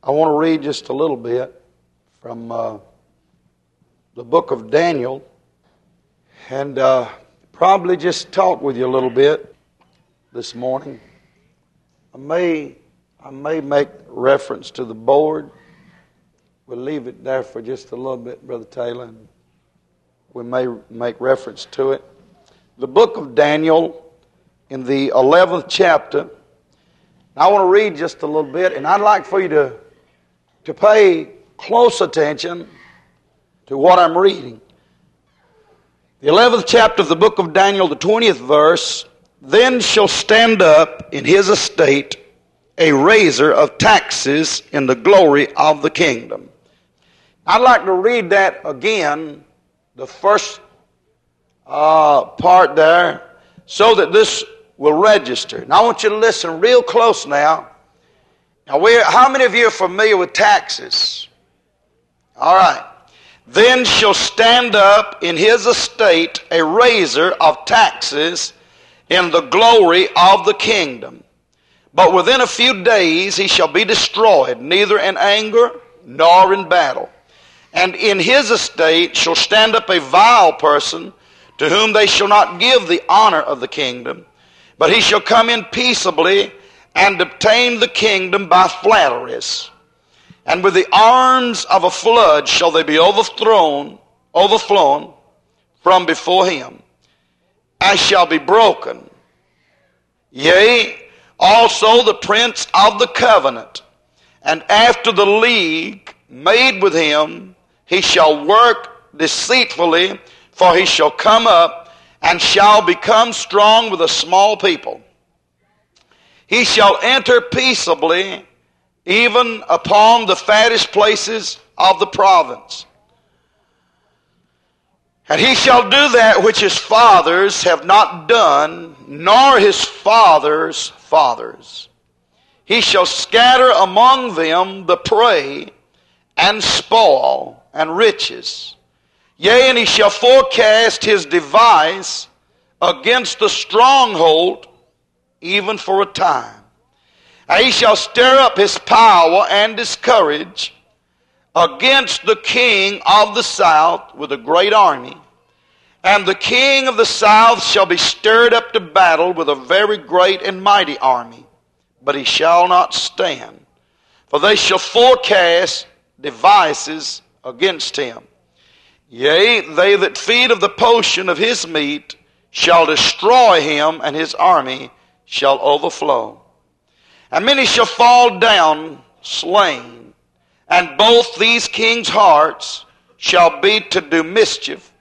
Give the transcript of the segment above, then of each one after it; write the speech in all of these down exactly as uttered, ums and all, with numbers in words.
I want to read just a little bit from uh, the book of Daniel, and uh, probably just talk with you a little bit this morning. I may, I may make reference to the board. We'll leave it there for just a little bit, Brother Taylor, and we may make reference to it. The book of Daniel, in the eleventh chapter. I want to read just a little bit, and I'd like for you to, to pay close attention to what I'm reading. The eleventh chapter of the book of Daniel, the twentieth verse, "Then shall stand up in his estate a raiser of taxes in the glory of the kingdom." I'd like to read that again, the first uh, part there, so that this will register. Now I want you to listen real close now. Now, we're, how many of you are familiar with taxes? All right. "Then shall stand up in his estate a raiser of taxes in the glory of the kingdom. But within a few days he shall be destroyed, neither in anger nor in battle. And in his estate shall stand up a vile person, to whom they shall not give the honor of the kingdom, but he shall come in peaceably and obtain the kingdom by flatteries. And with the arms of a flood shall they be overthrown, overflown from before him, and shall be broken. Yea, also the prince of the covenant, and after the league made with him, he shall work deceitfully, for he shall come up and shall become strong with a small people. He shall enter peaceably, even upon the fattest places of the province. And he shall do that which his fathers have not done, nor his fathers' fathers. He shall scatter among them the prey, and spoil, and riches. Yea, and he shall forecast his device against the stronghold, even for a time. And he shall stir up his power and his courage against the king of the south with a great army. And the king of the south shall be stirred up to battle with a very great and mighty army, but he shall not stand. For they shall forecast devices against him. Yea, they that feed of the portion of his meat shall destroy him, and his army shall overflow. And many shall fall down slain, and both these kings' hearts shall be to do mischief.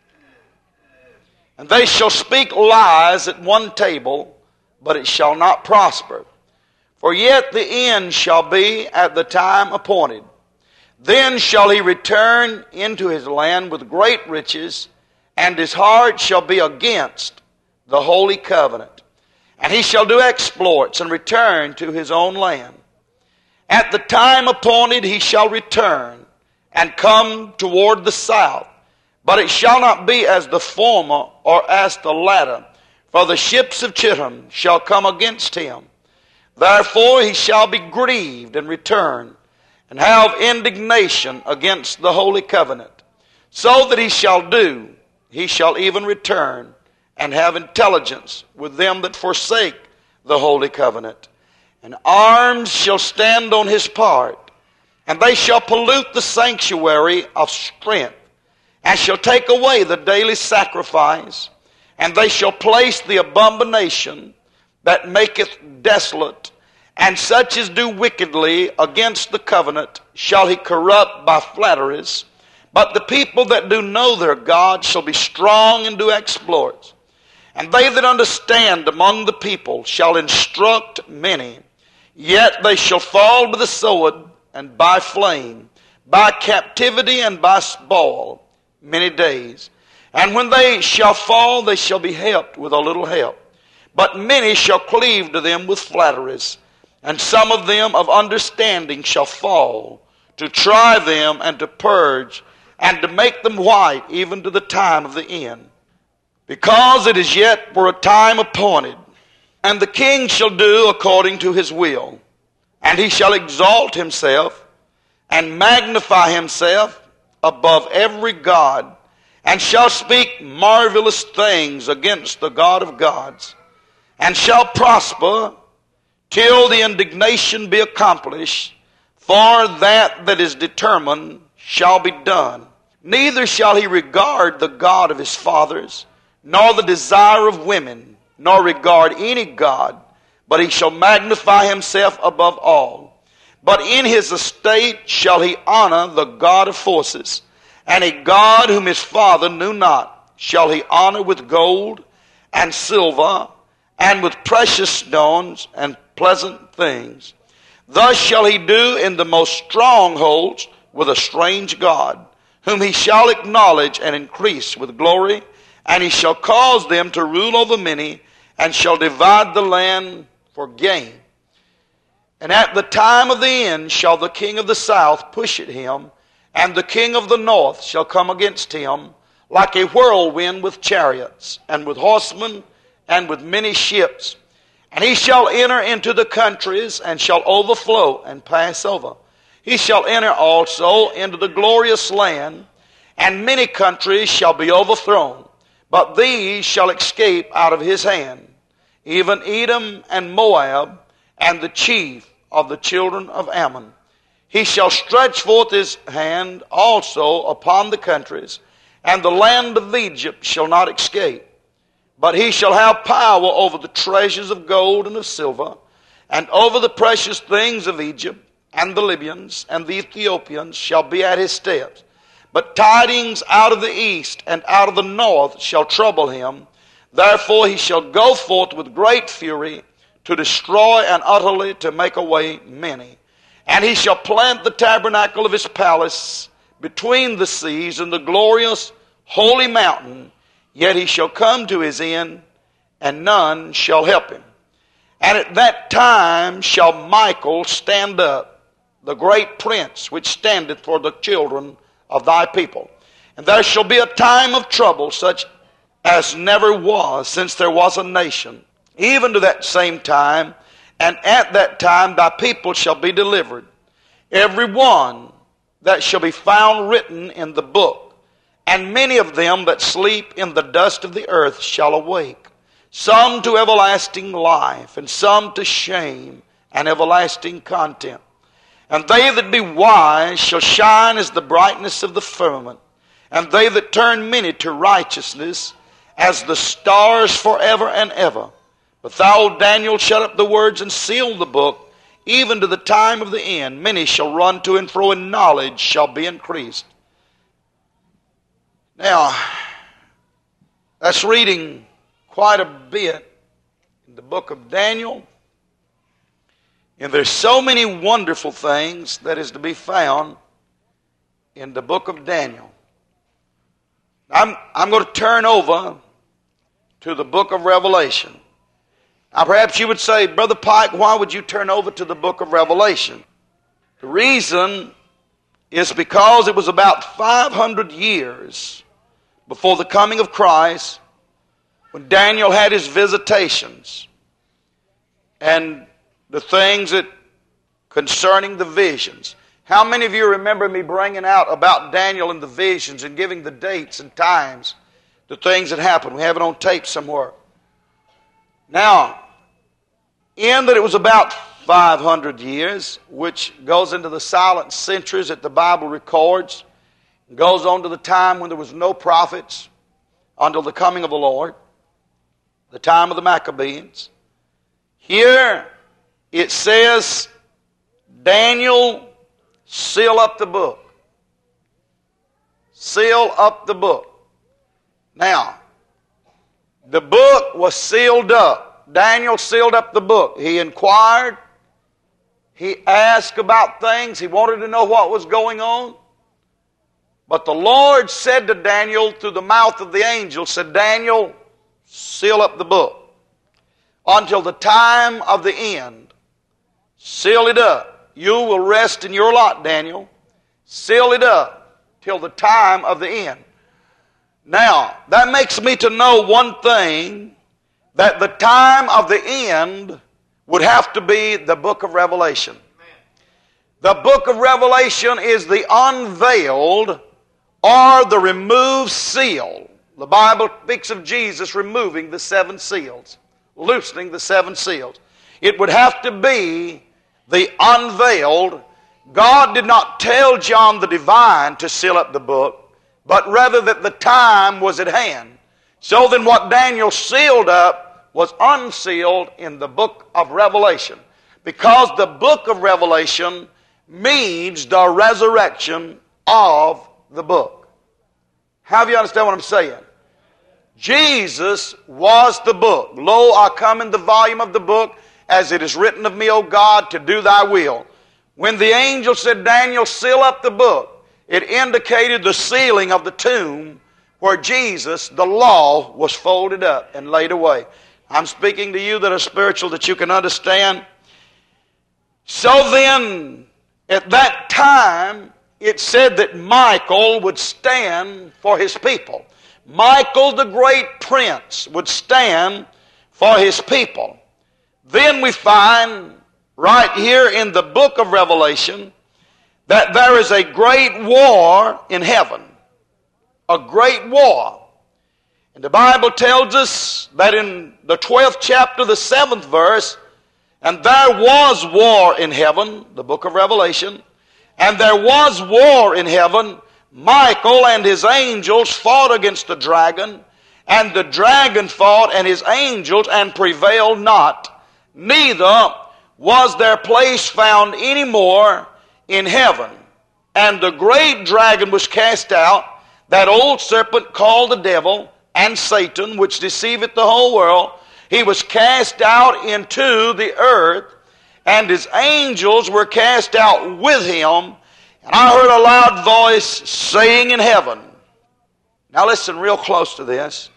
And they shall speak lies at one table, but it shall not prosper. For yet the end shall be at the time appointed. Then shall he return into his land with great riches, and his heart shall be against the holy covenant. And he shall do exploits and return to his own land. At the time appointed he shall return and come toward the south. But it shall not be as the former or as the latter, for the ships of Chittim shall come against him. Therefore he shall be grieved and return, and have indignation against the holy covenant. So that he shall do, he shall even return, and have intelligence with them that forsake the holy covenant. And arms shall stand on his part, and they shall pollute the sanctuary of strength, and shall take away the daily sacrifice, and they shall place the abomination that maketh desolate, and such as do wickedly against the covenant shall he corrupt by flatteries. But the people that do know their God shall be strong and do exploits. And they that understand among the people shall instruct many. Yet they shall fall by the sword and by flame, by captivity and by spoil, many days. And when they shall fall, they shall be helped with a little help. But many shall cleave to them with flatteries. And some of them of understanding shall fall, to try them and to purge, and to make them white even to the time of the end. Because it is yet for a time appointed, And the king shall do according to his will, and he shall exalt himself, and magnify himself above every god, and shall speak marvelous things against the God of gods, and shall prosper till the indignation be accomplished, for that that is determined shall be done. Neither shall he regard the God of his fathers, nor the desire of women, nor regard any god, but he shall magnify himself above all. But in his estate shall he honor the God of forces, and a God whom his father knew not shall he honor with gold and silver, and with precious stones and pleasant things. Thus shall he do in the most strongholds with a strange God, whom he shall acknowledge and increase with glory, and he shall cause them to rule over many, and shall divide the land for gain. And at the time of the end shall the king of the south push at him, and the king of the north shall come against him, like a whirlwind with chariots, and with horsemen, and with many ships. And he shall enter into the countries, and shall overflow and pass over. He shall enter also into the glorious land, and many countries shall be overthrown, but these shall escape out of his hand, even Edom and Moab, and the chief of the children of Ammon. He shall stretch forth his hand also upon the countries, and the land of Egypt shall not escape. But he shall have power over the treasures of gold and of silver, and over the precious things of Egypt, and the Libyans and the Ethiopians shall be at his steps. But tidings out of the east and out of the north shall trouble him. Therefore he shall go forth with great fury to destroy and utterly to make away many. And he shall plant the tabernacle of his palace between the seas and the glorious holy mountain. Yet he shall come to his end, and none shall help him. And at that time shall Michael stand up, the great prince which standeth for the children of thy people. And there shall be a time of trouble such as never was since there was a nation, even to that same time, and at that time thy people shall be delivered, every one that shall be found written in the book. And many of them that sleep in the dust of the earth shall awake, some to everlasting life, and some to shame and everlasting contempt. And they that be wise shall shine as the brightness of the firmament, and they that turn many to righteousness as the stars forever and ever. But thou, Daniel, shut up the words and seal the book, even to the time of the end. Many shall run to and fro, and knowledge shall be increased. Now, that's reading quite a bit in the book of Daniel. And there's so many wonderful things that is to be found in the book of Daniel. I'm, I'm going to turn over to the book of Revelation. Now perhaps you would say, Brother Pike, why would you turn over to the book of Revelation? The reason is because it was about five hundred years before the coming of Christ when Daniel had his visitations and the things that concerning the visions. How many of you remember me bringing out about Daniel and the visions and giving the dates and times, the things that happened? We have it on tape somewhere. Now, in that it was about five hundred years, which goes into the silent centuries that the Bible records, goes on to the time when there was no prophets until the coming of the Lord, the time of the Maccabees. Here it says, Daniel, seal up the book. Seal up the book. Now, the book was sealed up. Daniel sealed up the book. He inquired. He asked about things. He wanted to know what was going on. But the Lord said to Daniel through the mouth of the angel, said, Daniel, seal up the book until the time of the end. Seal it up. You will rest in your lot, Daniel. Seal it up till the time of the end. Now, that makes me to know one thing, that the time of the end would have to be the book of Revelation. The book of Revelation is the unveiled or the removed seal. The Bible speaks of Jesus removing the seven seals, loosening the seven seals. It would have to be the unveiled. God did not tell John the Divine to seal up the book, but rather that the time was at hand. So then what Daniel sealed up was unsealed in the book of Revelation, because the book of Revelation means the resurrection of the book. How do you understand what I'm saying? Jesus was the book. Lo, I come in the volume of the book, as it is written of me, O God, to do thy will. When the angel said, Daniel, seal up the book, it indicated the sealing of the tomb where Jesus, the law, was folded up and laid away. I'm speaking to you that are spiritual, that you can understand. So then, at that time, it said that Michael would stand for his people. Michael, the great prince, would stand for his people. Then we find right here in the book of Revelation that there is a great war in heaven. A great war. And the Bible tells us that in the twelfth chapter, the seventh verse, and there was war in heaven, the book of Revelation, and there was war in heaven. Michael and his angels fought against the dragon, and the dragon fought and his angels and prevailed not. Neither was their place found any more in heaven. And the great dragon was cast out, that old serpent called the devil and Satan, which deceiveth the whole world. He was cast out into the earth, and his angels were cast out with him. And I heard a loud voice saying in heaven. Now listen real close to this.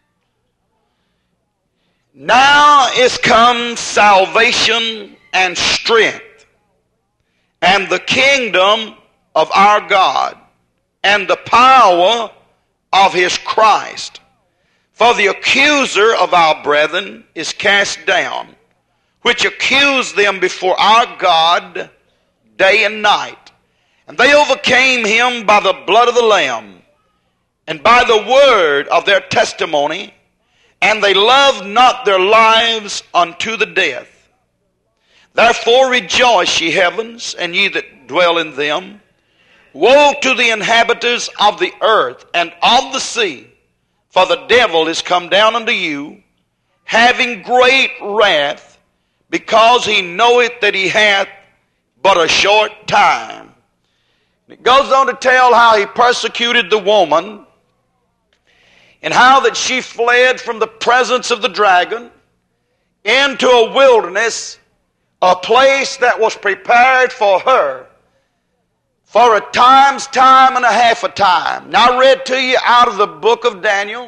Now is come salvation and strength, and the kingdom of our God, and the power of his Christ. For the accuser of our brethren is cast down, which accused them before our God day and night. And they overcame him by the blood of the Lamb, and by the word of their testimony, and they loved not their lives unto the death. Therefore rejoice, ye heavens, and ye that dwell in them. Woe to the inhabitants of the earth and of the sea, for the devil is come down unto you, having great wrath, because he knoweth that he hath but a short time. It goes on to tell how he persecuted the woman, and how that she fled from the presence of the dragon into a wilderness, a place that was prepared for her for a time's time and a half a time. Now I read to you out of the book of Daniel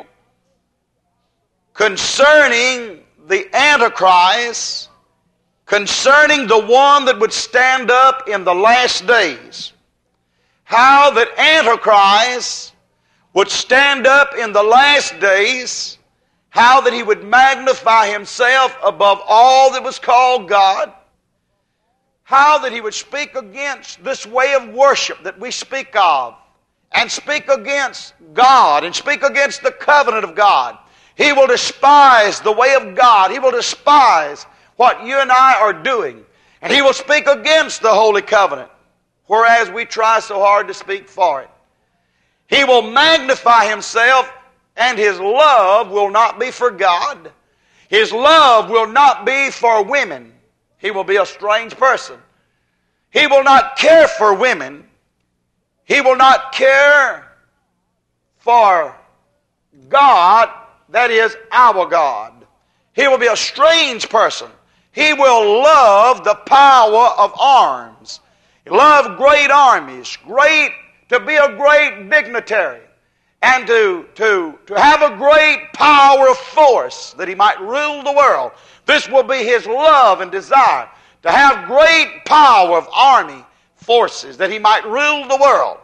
concerning the Antichrist, concerning the one that would stand up in the last days. How that Antichrist would stand up in the last days, how that he would magnify himself above all that was called God, how that he would speak against this way of worship that we speak of, and speak against God, and speak against the covenant of God. He will despise the way of God. He will despise what you and I are doing. And he will speak against the holy covenant, whereas we try so hard to speak for it. He will magnify himself, and his love will not be for God. His love will not be for women. He will be a strange person. He will not care for women. He will not care for God, that is our God. He will be a strange person. He will love the power of arms. He love great armies, great to be a great dignitary, and to, to, to have a great power of force that he might rule the world. This will be his love and desire, to have great power of army forces that he might rule the world.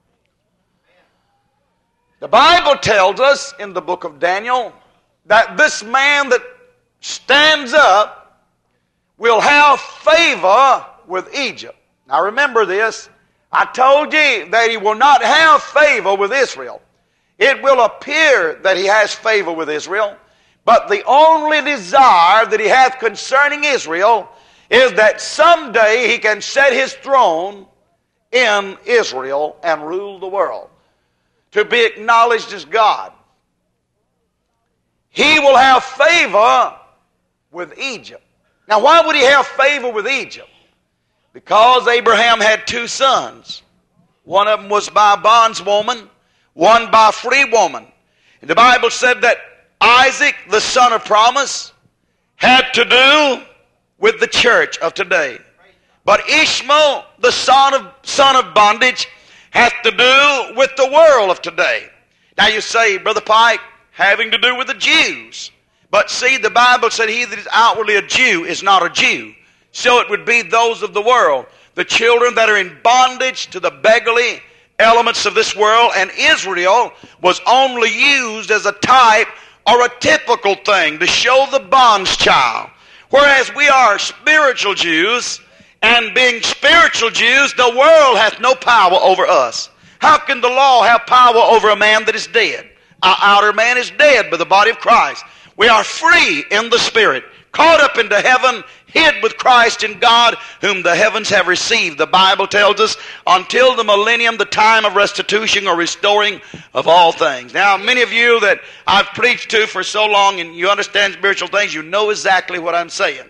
The Bible tells us in the book of Daniel that this man that stands up will have favor with Egypt. Now remember this. I told you that he will not have favor with Israel. It will appear that he has favor with Israel, but the only desire that he hath concerning Israel is that someday he can set his throne in Israel and rule the world, to be acknowledged as God. He will have favor with Egypt. Now, why would he have favor with Egypt? Because Abraham had two sons. One of them was by a bondswoman, one by a free woman. And the Bible said that Isaac, the son of promise, had to do with the church of today. But Ishmael, the son of, son of bondage, hath to do with the world of today. Now you say, Brother Pike, having to do with the Jews. But see, the Bible said he that is outwardly a Jew is not a Jew. So it would be those of the world, the children that are in bondage to the beggarly elements of this world. And Israel was only used as a type or a typical thing to show the bond's child. Whereas we are spiritual Jews, and being spiritual Jews, the world hath no power over us. How can the law have power over a man that is dead? Our outer man is dead by the body of Christ. We are free in the Spirit, caught up into heaven, hid with Christ in God, whom the heavens have received. The Bible tells us, until the millennium, the time of restitution or restoring of all things. Now, many of you that I've preached to for so long and you understand spiritual things, you know exactly what I'm saying.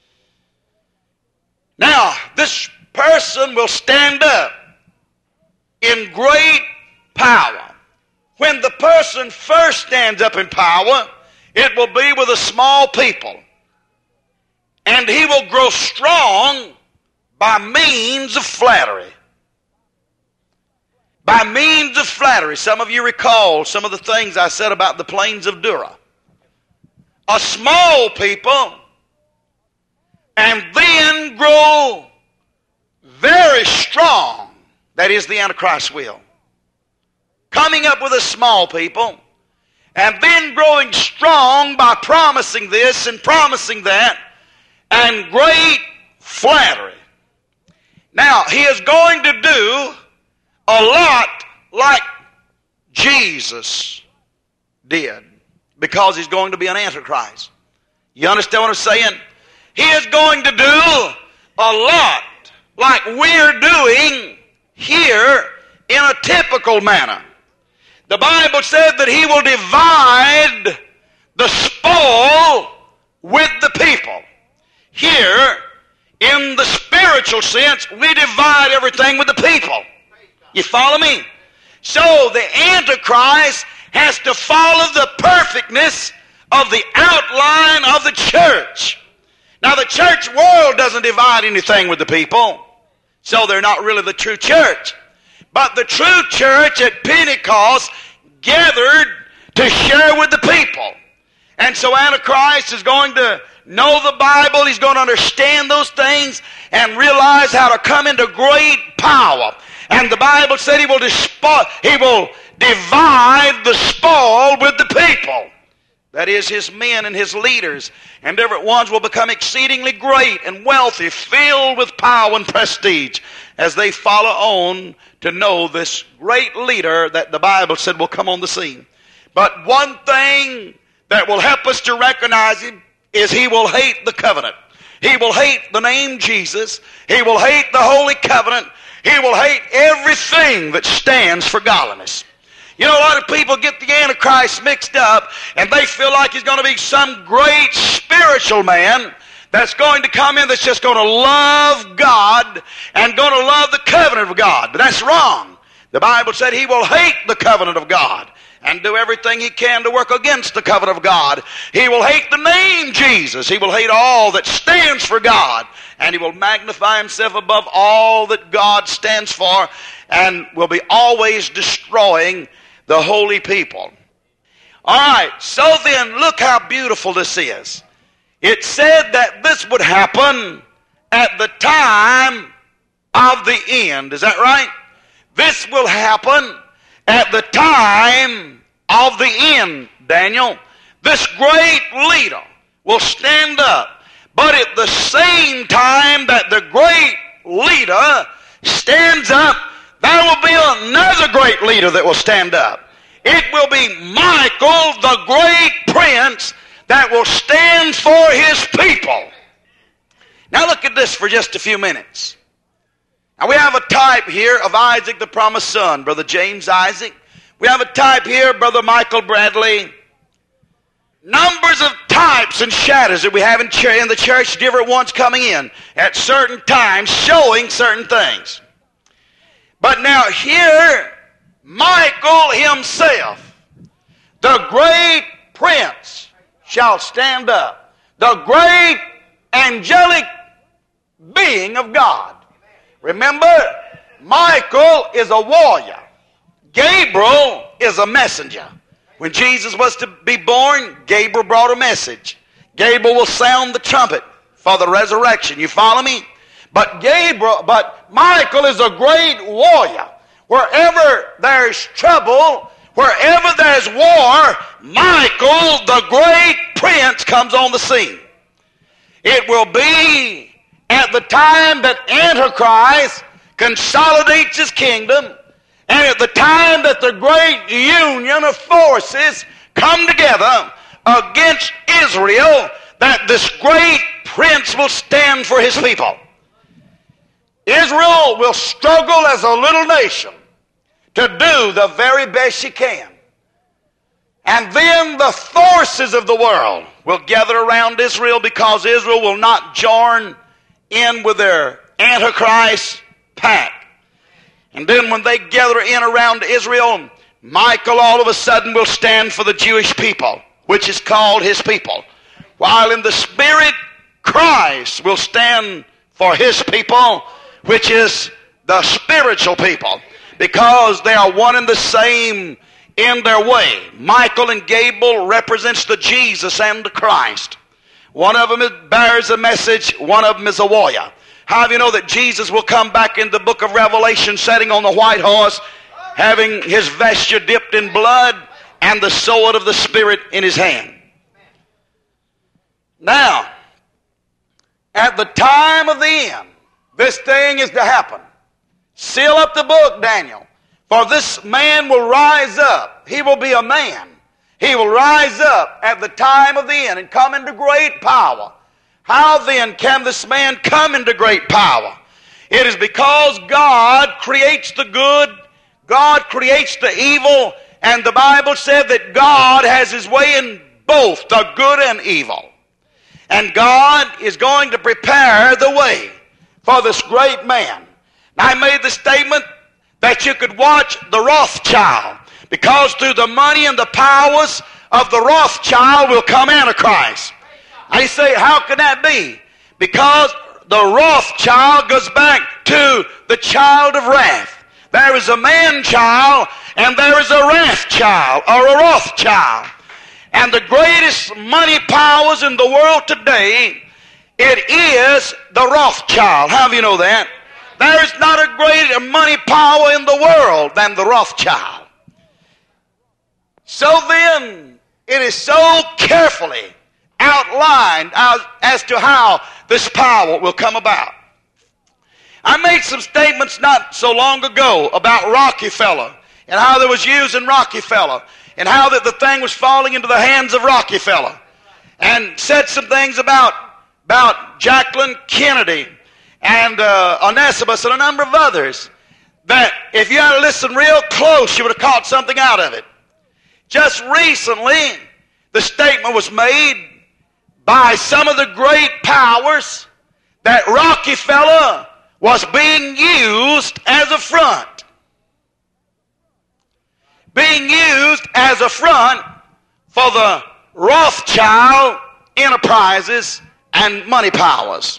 Now, this person will stand up in great power. When the person first stands up in power, it will be with a small people. And he will grow strong by means of flattery. By means of flattery. Some of you recall some of the things I said about the plains of Dura. A small people, and then grow very strong. That is the Antichrist will. Coming up with a small people, and then growing strong by promising this and promising that, and great flattery. Now, he is going to do a lot like Jesus did, because he's going to be an Antichrist. You understand what I'm saying? He is going to do a lot like we're doing here in a typical manner. The Bible said that he will divide the spoil with the people. Here, in the spiritual sense, we divide everything with the people. You follow me? So the Antichrist has to follow the perfectness of the outline of the church. Now, the church world doesn't divide anything with the people, so they're not really the true church. But the true church at Pentecost gathered to share with the people. And so Antichrist is going to know the Bible. He's going to understand those things and realize how to come into great power. And the Bible said he will, dispo- he will divide the spoil with the people. That is, his men and his leaders. And different ones will become exceedingly great and wealthy, filled with power and prestige, as they follow on to know this great leader that the Bible said will come on the scene. But one thing that will help us to recognize him is he will hate the covenant. He will hate the name Jesus. He will hate the Holy Covenant. He will hate everything that stands for godliness. You know, a lot of people get the Antichrist mixed up, and they feel like he's going to be some great spiritual man that's going to come in that's just going to love God and going to love the covenant of God. But that's wrong. The Bible said he will hate the covenant of God and do everything he can to work against the covenant of God. He will hate the name Jesus. He will hate all that stands for God. And he will magnify himself above all that God stands for, and will be always destroying the holy people. All right, so then look how beautiful this is. It said that this would happen at the time of the end. Is that right? This will happen at the time of the end, Daniel. This great leader will stand up. But at the same time that the great leader stands up, there will be another great leader that will stand up. It will be Michael, the great prince, that will stand for his people. Now look at this for just a few minutes. Now we have a type here of Isaac, the promised son, Brother James Isaac. We have a type here, Brother Michael Bradley. Numbers of types and shadows that we have in, ch- in the church, different ones coming in at certain times, showing certain things. But now here, Michael himself, the great prince, shall stand up. The great angelic being of God. Remember, Michael is a warrior. Gabriel is a messenger. When Jesus was to be born, Gabriel brought a message. Gabriel will sound the trumpet for the resurrection. You follow me? But Gabriel, but Michael is a great warrior. Wherever there's trouble, wherever there's war, Michael, the great prince, comes on the scene. It will be at the time that Antichrist consolidates his kingdom, and at the time that the great union of forces come together against Israel, that this great prince will stand for his people. Israel will struggle as a little nation to do the very best she can. And then the forces of the world will gather around Israel, because Israel will not join in with their Antichrist pact. And then when they gather in around Israel, Michael all of a sudden will stand for the Jewish people, which is called his people. While in the spirit, Christ will stand for his people, which is the spiritual people, because they are one and the same in their way. Michael and Gabriel represents the Jesus and the Christ. One of them bears a message, one of them is a warrior. How do you know that Jesus will come back in the book of Revelation sitting on the white horse, having his vesture dipped in blood and the sword of the Spirit in his hand? Now, at the time of the end, this thing is to happen. Seal up the book, Daniel. For this man will rise up. He will be a man. He will rise up at the time of the end and come into great power. How then can this man come into great power? It is because God creates the good, God creates the evil, and the Bible said that God has his way in both the good and evil. And God is going to prepare the way for this great man. Now, I made the statement that you could watch the Rothschild, because through the money and the powers of the Rothschild will come Antichrist. I say, how can that be? Because the Rothschild goes back to the child of wrath. There is a man-child and there is a wrath-child, or a Rothschild. And the greatest money powers in the world today, it is the Rothschild. How do you know that? There is not a greater money power in the world than the Rothschild. So then, it is so carefully outlined as, as to how this power will come about. I made some statements not so long ago about Rockefeller and how they was using Rockefeller and how that the thing was falling into the hands of Rockefeller, and said some things about, about Jacqueline Kennedy and uh, Onesimus and a number of others that if you had to listen real close, you would have caught something out of it. Just recently, the statement was made by some of the great powers that Rockefeller was being used as a front. Being used as a front for the Rothschild enterprises and money powers.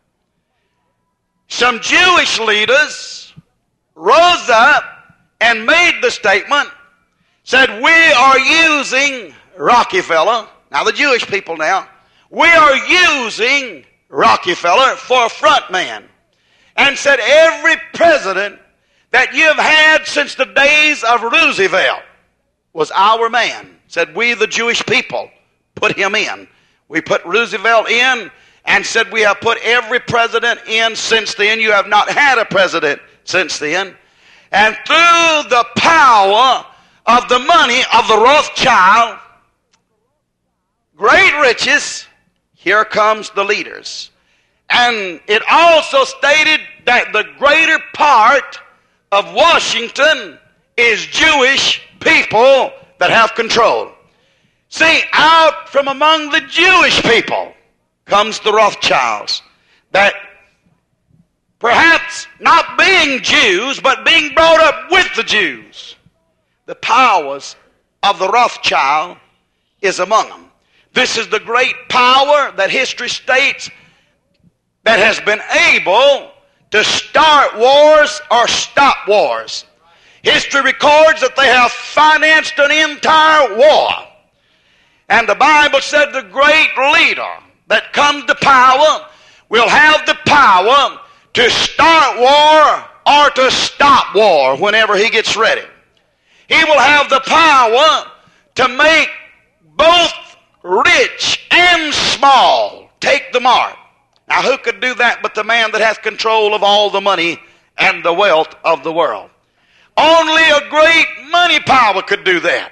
Some Jewish leaders rose up and made the statement, said, we are using Rockefeller, now the Jewish people now, we are using Rockefeller for a front man. And said every president that you've had since the days of Roosevelt was our man. Said we, the Jewish people, put him in. We put Roosevelt in, and said, we have put every president in since then. You have not had a president since then. And through the power of the money of the Rothschild, great riches, here comes the leaders. And it also stated that the greater part of Washington is Jewish people that have control. See, out from among the Jewish people comes the Rothschilds, that perhaps not being Jews, but being brought up with the Jews, the powers of the Rothschild is among them. This is the great power that history states that has been able to start wars or stop wars. History records that they have financed an entire war. And the Bible said the great leader that comes to power will have the power to start war or to stop war whenever he gets ready. He will have the power to make both rich and small take the mark. Now, who could do that but the man that has control of all the money and the wealth of the world? Only a great money power could do that.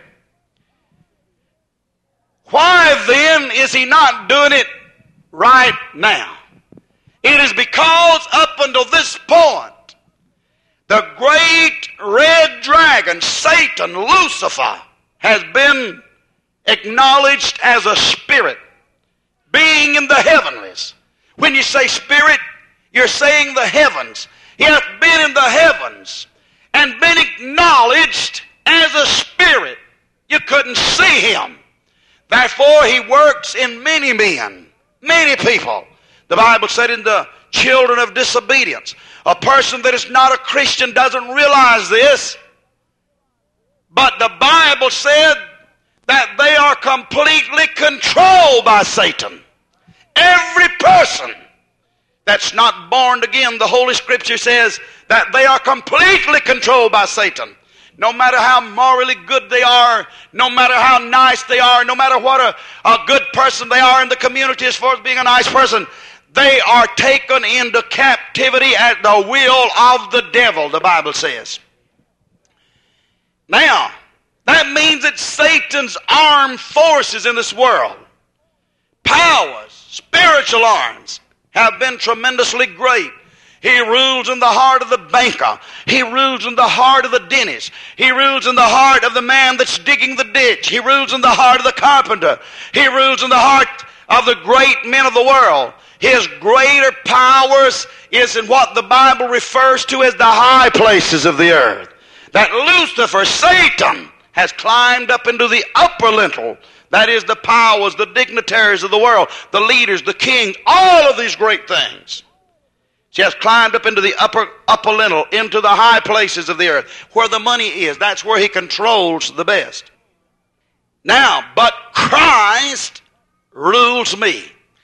Why then is he not doing it right now? It is because up until this point, the great red dragon, Satan, Lucifer, has been acknowledged as a spirit, being in the heavenlies. When you say spirit, you're saying the heavens. He hath been in the heavens and been acknowledged as a spirit. You couldn't see him. Therefore, he works in many men, many people. The Bible said in the children of disobedience, a person that is not a Christian doesn't realize this, but the Bible said that they are completely controlled by Satan. Every person that's not born again, the Holy Scripture says that they are completely controlled by Satan. No matter how morally good they are, no matter how nice they are, no matter what a, a good person they are in the community as far as being a nice person, they are taken into captivity at the will of the devil, the Bible says. Now, that means that Satan's armed forces in this world, powers, spiritual arms, have been tremendously great. He rules in the heart of the banker. He rules in the heart of the dentist. He rules in the heart of the man that's digging the ditch. He rules in the heart of the carpenter. He rules in the heart of the great men of the world. His greater powers is in what the Bible refers to as the high places of the earth. That Lucifer, Satan, has climbed up into the upper lintel. That is the powers, the dignitaries of the world, the leaders, the kings, all of these great things. She has climbed up into the upper, upper lintel, into the high places of the earth, where the money is. That's where he controls the best. Now, but Christ rules me.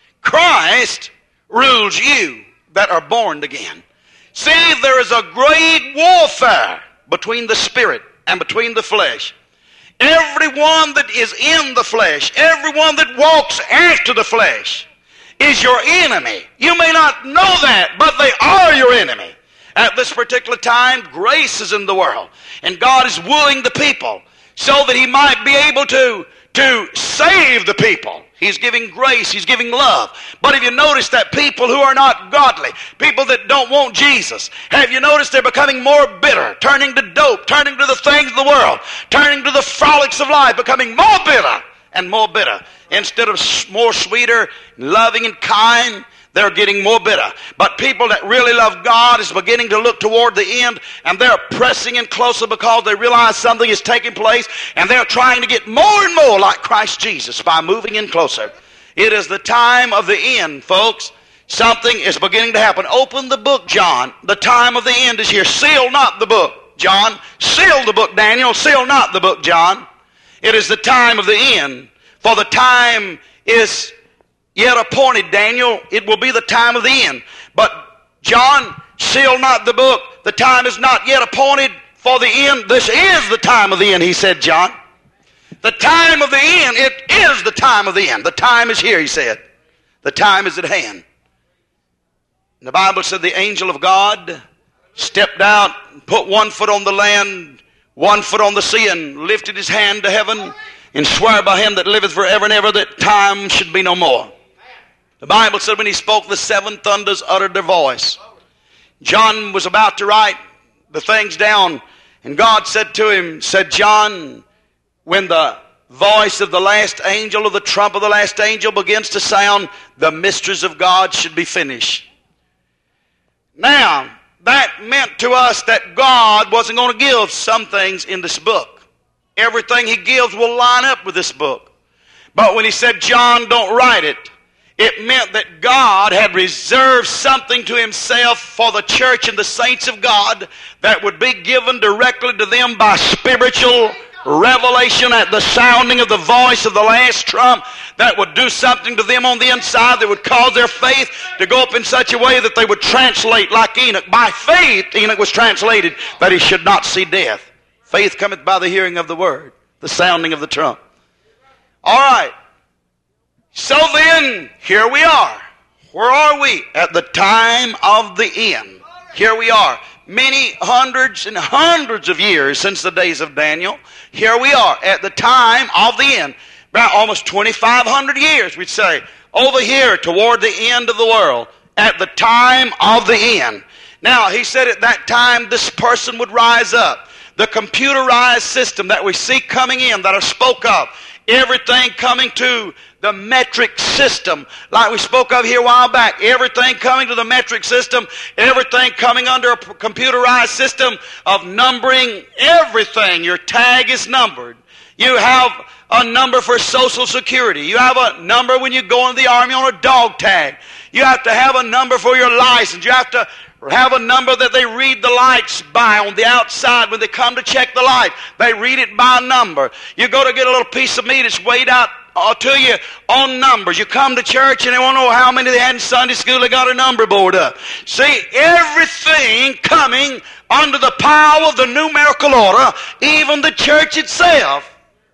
Christ rules you that are born again. See, there is a great warfare between the spirit and between the flesh. Everyone that is in the flesh, everyone that walks after the flesh, is your enemy. You may not know that, but they are your enemy. At this particular time, grace is in the world, and God is wooing the people so that he might be able to, to save the people. He's giving grace, he's giving love. But have you noticed that people who are not godly, people that don't want Jesus, have you noticed they're becoming more bitter, turning to dope, turning to the things of the world, turning to the frolics of life, becoming more bitter and more bitter. Instead of more sweeter, loving and kind, they're getting more bitter. But people that really love God is beginning to look toward the end, and they're pressing in closer because they realize something is taking place, and they're trying to get more and more like Christ Jesus by moving in closer. It is the time of the end, folks. Something is beginning to happen. Open the book, John. The time of the end is here. Seal not the book, John. Seal the book, Daniel. Seal not the book, John. It is the time of the end. For the time is yet appointed, Daniel. It will be the time of the end. But John, seal not the book. The time is not yet appointed for the end. This is the time of the end, he said, John. The time of the end, it is the time of the end. The time is here, he said. The time is at hand. And the Bible said the angel of God stepped out, put one foot on the land, one foot on the sea, and lifted his hand to heaven and swore by him that liveth forever and ever that time should be no more. The Bible said when he spoke, the seven thunders uttered their voice. John was about to write the things down, and God said to him, said, John, when the voice of the last angel, or the trump of the last angel begins to sound, the mysteries of God should be finished. Now, that meant to us that God wasn't going to give some things in this book. Everything he gives will line up with this book. But when he said, John, don't write it, it meant that God had reserved something to himself for the church and the saints of God that would be given directly to them by spiritual revelation at the sounding of the voice of the last trump, that would do something to them on the inside that would cause their faith to go up in such a way that they would translate like Enoch. By faith, Enoch was translated that he should not see death. Faith cometh by the hearing of the word, the sounding of the trump. All right. So then, here we are. Where are we? At the time of the end. Here we are. Many hundreds and hundreds of years since the days of Daniel. Here we are at the time of the end. About almost twenty-five hundred years, we'd say. Over here toward the end of the world. At the time of the end. Now, he said at that time this person would rise up. The computerized system that we see coming in, that I spoke of. Everything coming to the metric system, like we spoke of here a while back. Everything coming to the metric system, everything coming under a computerized system of numbering everything. Your tag is numbered. You have a number for Social Security. You have a number when you go in the Army on a dog tag. You have to have a number for your license. You have to have a number that they read the lights by on the outside when they come to check the light. They read it by number. You go to get a little piece of meat, it's weighed out uh, to you on numbers. You come to church and they want to know how many they had in Sunday school. They got a number board up. See, everything coming under the power of the numerical order, even the church itself.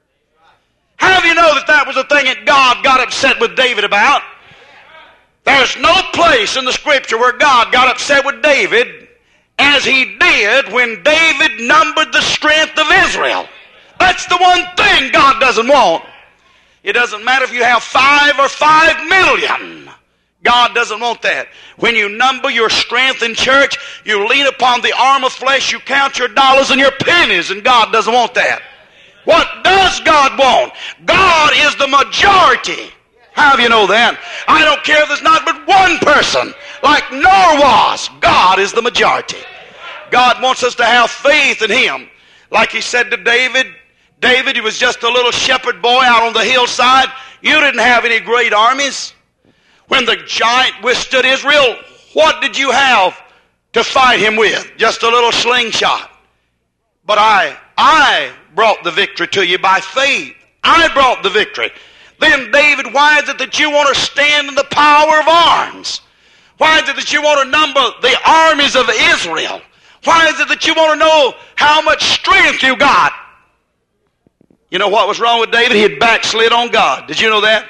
How do you know that that was a thing that God got upset with David about? There's no place in the Scripture where God got upset with David as he did when David numbered the strength of Israel. That's the one thing God doesn't want. It doesn't matter if you have five or five million. God doesn't want that. When you number your strength in church, you lean upon the arm of flesh, you count your dollars and your pennies, and God doesn't want that. What does God want? God is the majority. How do you know that? I don't care if there's not but one person, like Noah was. God is the majority. God wants us to have faith in Him. Like He said to David, David, he was just a little shepherd boy out on the hillside. You didn't have any great armies. When the giant withstood Israel, what did you have to fight him with? Just a little slingshot. But I, I brought the victory to you by faith. I brought the victory. Then, David, why is it that you want to stand in the power of arms? Why is it that you want to number the armies of Israel? Why is it that you want to know how much strength you got? You know what was wrong with David? He had backslid on God. Did you know that?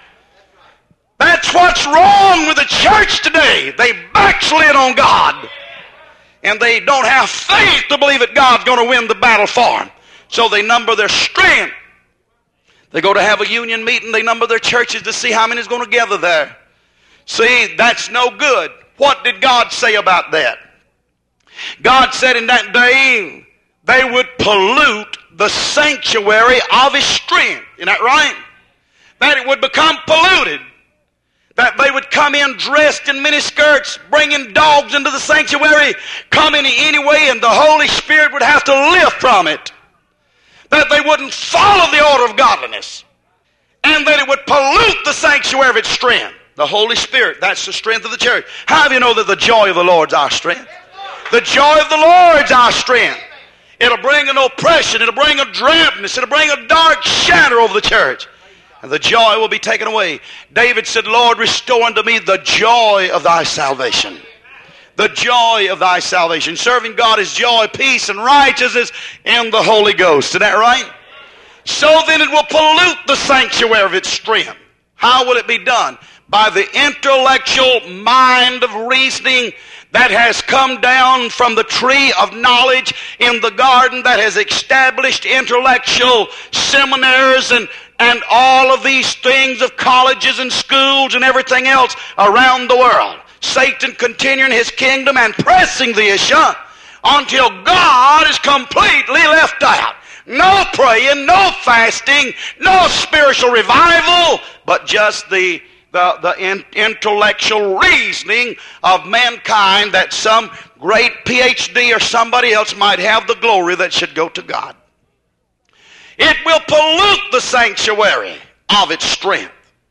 That's what's wrong with the church today. They backslid on God. And they don't have faith to believe that God's going to win the battle for them. So they number their strength. They go to have a union meeting. They number their churches to see how many is going to gather there. See, that's no good. What did God say about that? God said in that day they would pollute the sanctuary of His strength. Isn't that right? That it would become polluted. That they would come in dressed in miniskirts, bringing dogs into the sanctuary, come in any way, and the Holy Spirit would have to live from it. That they wouldn't follow the order of godliness. And that it would pollute the sanctuary of its strength. The Holy Spirit, that's the strength of the church. How do you know that the joy of the Lord's our strength? The joy of the Lord's our strength. It'll bring an oppression. It'll bring a drabness. It'll bring a dark shadow over the church. And the joy will be taken away. David said, Lord, restore unto me the joy of thy salvation. The joy of thy salvation. Serving God is joy, peace, and righteousness in the Holy Ghost. Is that right? So then it will pollute the sanctuary of its strength. How will it be done? by the intellectual mind of reasoning that has come down from the tree of knowledge in the garden, that has established intellectual seminaries and, and all of these things of colleges and schools and everything else around the world. Satan continuing his kingdom and pressing the issue until God is completely left out. No praying, no fasting, no spiritual revival, but just the the, the in, intellectual reasoning of mankind that some great P H D or somebody else might have the glory that should go to God. It will pollute the sanctuary of its strength.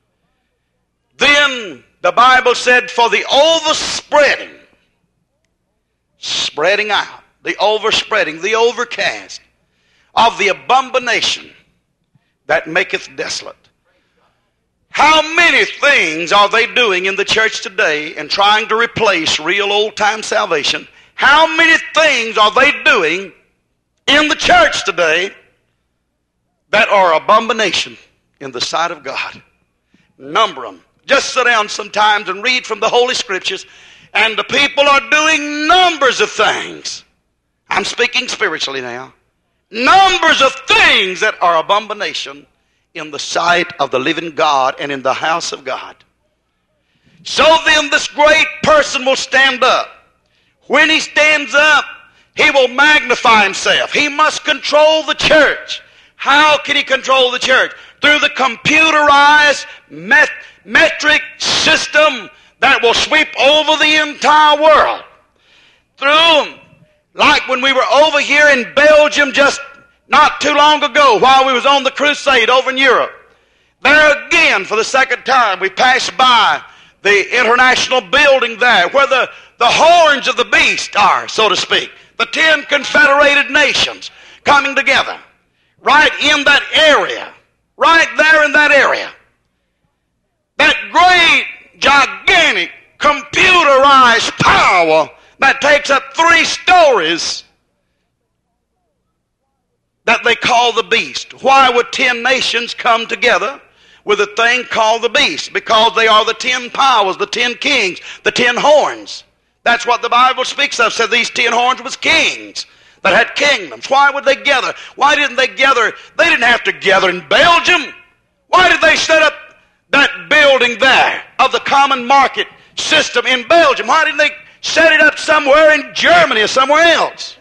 Then the Bible said, for the overspreading, spreading out, the overspreading, the overcast of the abomination that maketh desolate. How many things are they doing in the church today in trying to replace real old-time salvation? How many things are they doing in the church today that are abomination in the sight of God? Number them. Just sit down sometimes and read from the Holy Scriptures, and the people are doing numbers of things. I'm speaking spiritually now. Numbers of things that are abomination in the sight of the living God and in the house of God. So then this great person will stand up. When he stands up, he will magnify himself. He must control the church. How can he control the church? Through the computerized met- metric system that will sweep over the entire world. Through, like when we were over here in Belgium just not too long ago while we was on the crusade over in Europe. There again, for the second time, we passed by the international building there where the, the horns of the beast are, so to speak. The ten confederated nations coming together. Right in that area. Right there in that area. That great, gigantic, computerized power that takes up three stories that they call the beast. Why would ten nations come together with a thing called the beast? Because they are the ten powers, the ten kings, the ten horns. That's what the Bible speaks of. Said these ten horns was kings that had kingdoms. Why would they gather? Why didn't they gather? They didn't have to gather in Belgium. Why did they set up that building there of the common market system in Belgium? Why didn't they set it up somewhere in Germany or somewhere else?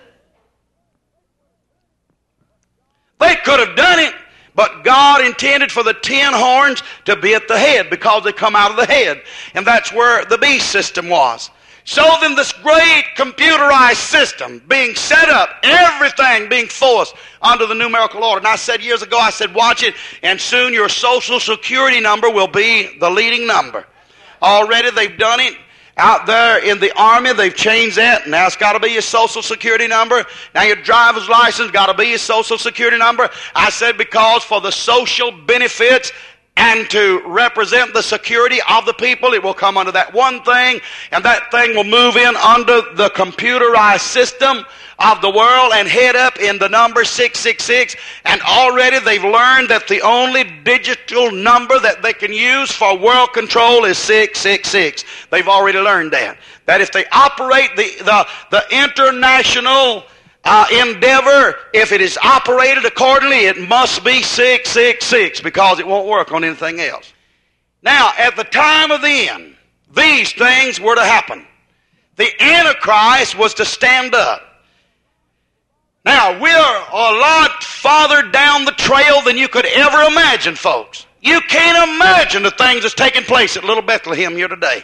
They could have done it, but God intended for the ten horns to be at the head because they come out of the head. And that's where the beast system was. So then this great computerized system being set up, everything being forced under the numerical order. And I said years ago, I said, watch it, and soon your social security number will be the leading number. Already they've done it. Out there in the army, they've changed that. Now it's got to be your social security number. Now your driver's license got to be your social security number. I said because for the social benefits and to represent the security of the people, it will come under that one thing, and that thing will move in under the computerized system of the world and head up in the number six six six. And already they've learned that the only digital number that they can use for world control is six six six. They've already learned that. That if they operate the, the, the international uh, endeavor, if it is operated accordingly, it must be six six six because it won't work on anything else. Now, at the time of the end, these things were to happen. The Antichrist was to stand up. Now, we're a lot farther down the trail than you could ever imagine, folks. You can't imagine the things that's taking place at Little Bethlehem here today.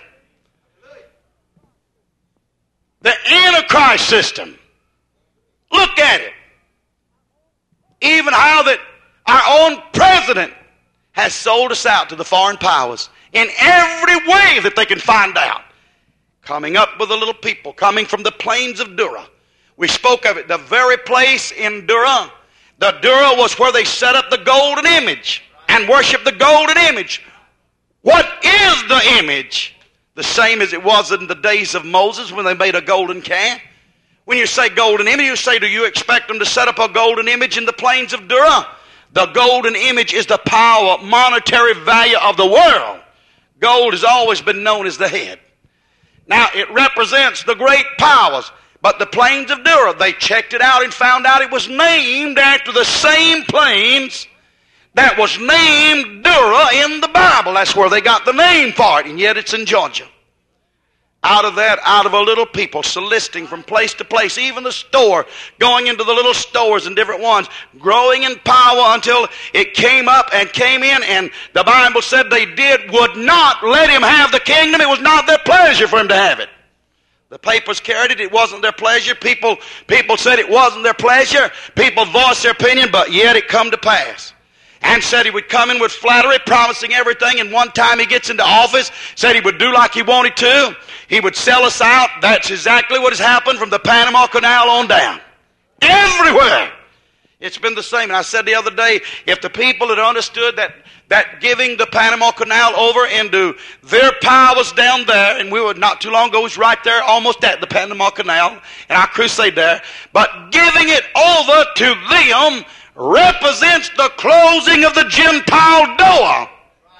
The Antichrist system. Look at it. Even how that our own president has sold us out to the foreign powers in every way that they can find out. Coming up with the little people, coming from the plains of Dura. We spoke of it, the very place in Dura. The Dura was where they set up the golden image and worshiped the golden image. What is the image? The same as it was in the days of Moses when they made a golden calf. When you say golden image, you say, do you expect them to set up a golden image in the plains of Dura? The golden image is the power, monetary value of the world. Gold has always been known as the head. Now, it represents the great powers. But the plains of Dura, they checked it out and found out it was named after the same plains that was named Dura in the Bible. That's where they got the name for it, and yet it's in Georgia. Out of that, out of a little people soliciting from place to place, even the store, going into the little stores and different ones, growing in power until it came up and came in, and the Bible said they did, would not let him have the kingdom. It was not their pleasure for him to have it. The papers carried it. It wasn't their pleasure. People, people said it wasn't their pleasure. People voiced their opinion, but yet it come to pass. And said he would come in with flattery, promising everything, and one time he gets into office, said he would do like he wanted to. He would sell us out. That's exactly what has happened from the Panama Canal on down. Everywhere. It's been the same. And I said the other day, if the people had understood that that giving the Panama Canal over into their powers down there, and we were not too long ago, was right there almost at the Panama Canal, and our crusade there, but giving it over to them represents the closing of the Gentile door.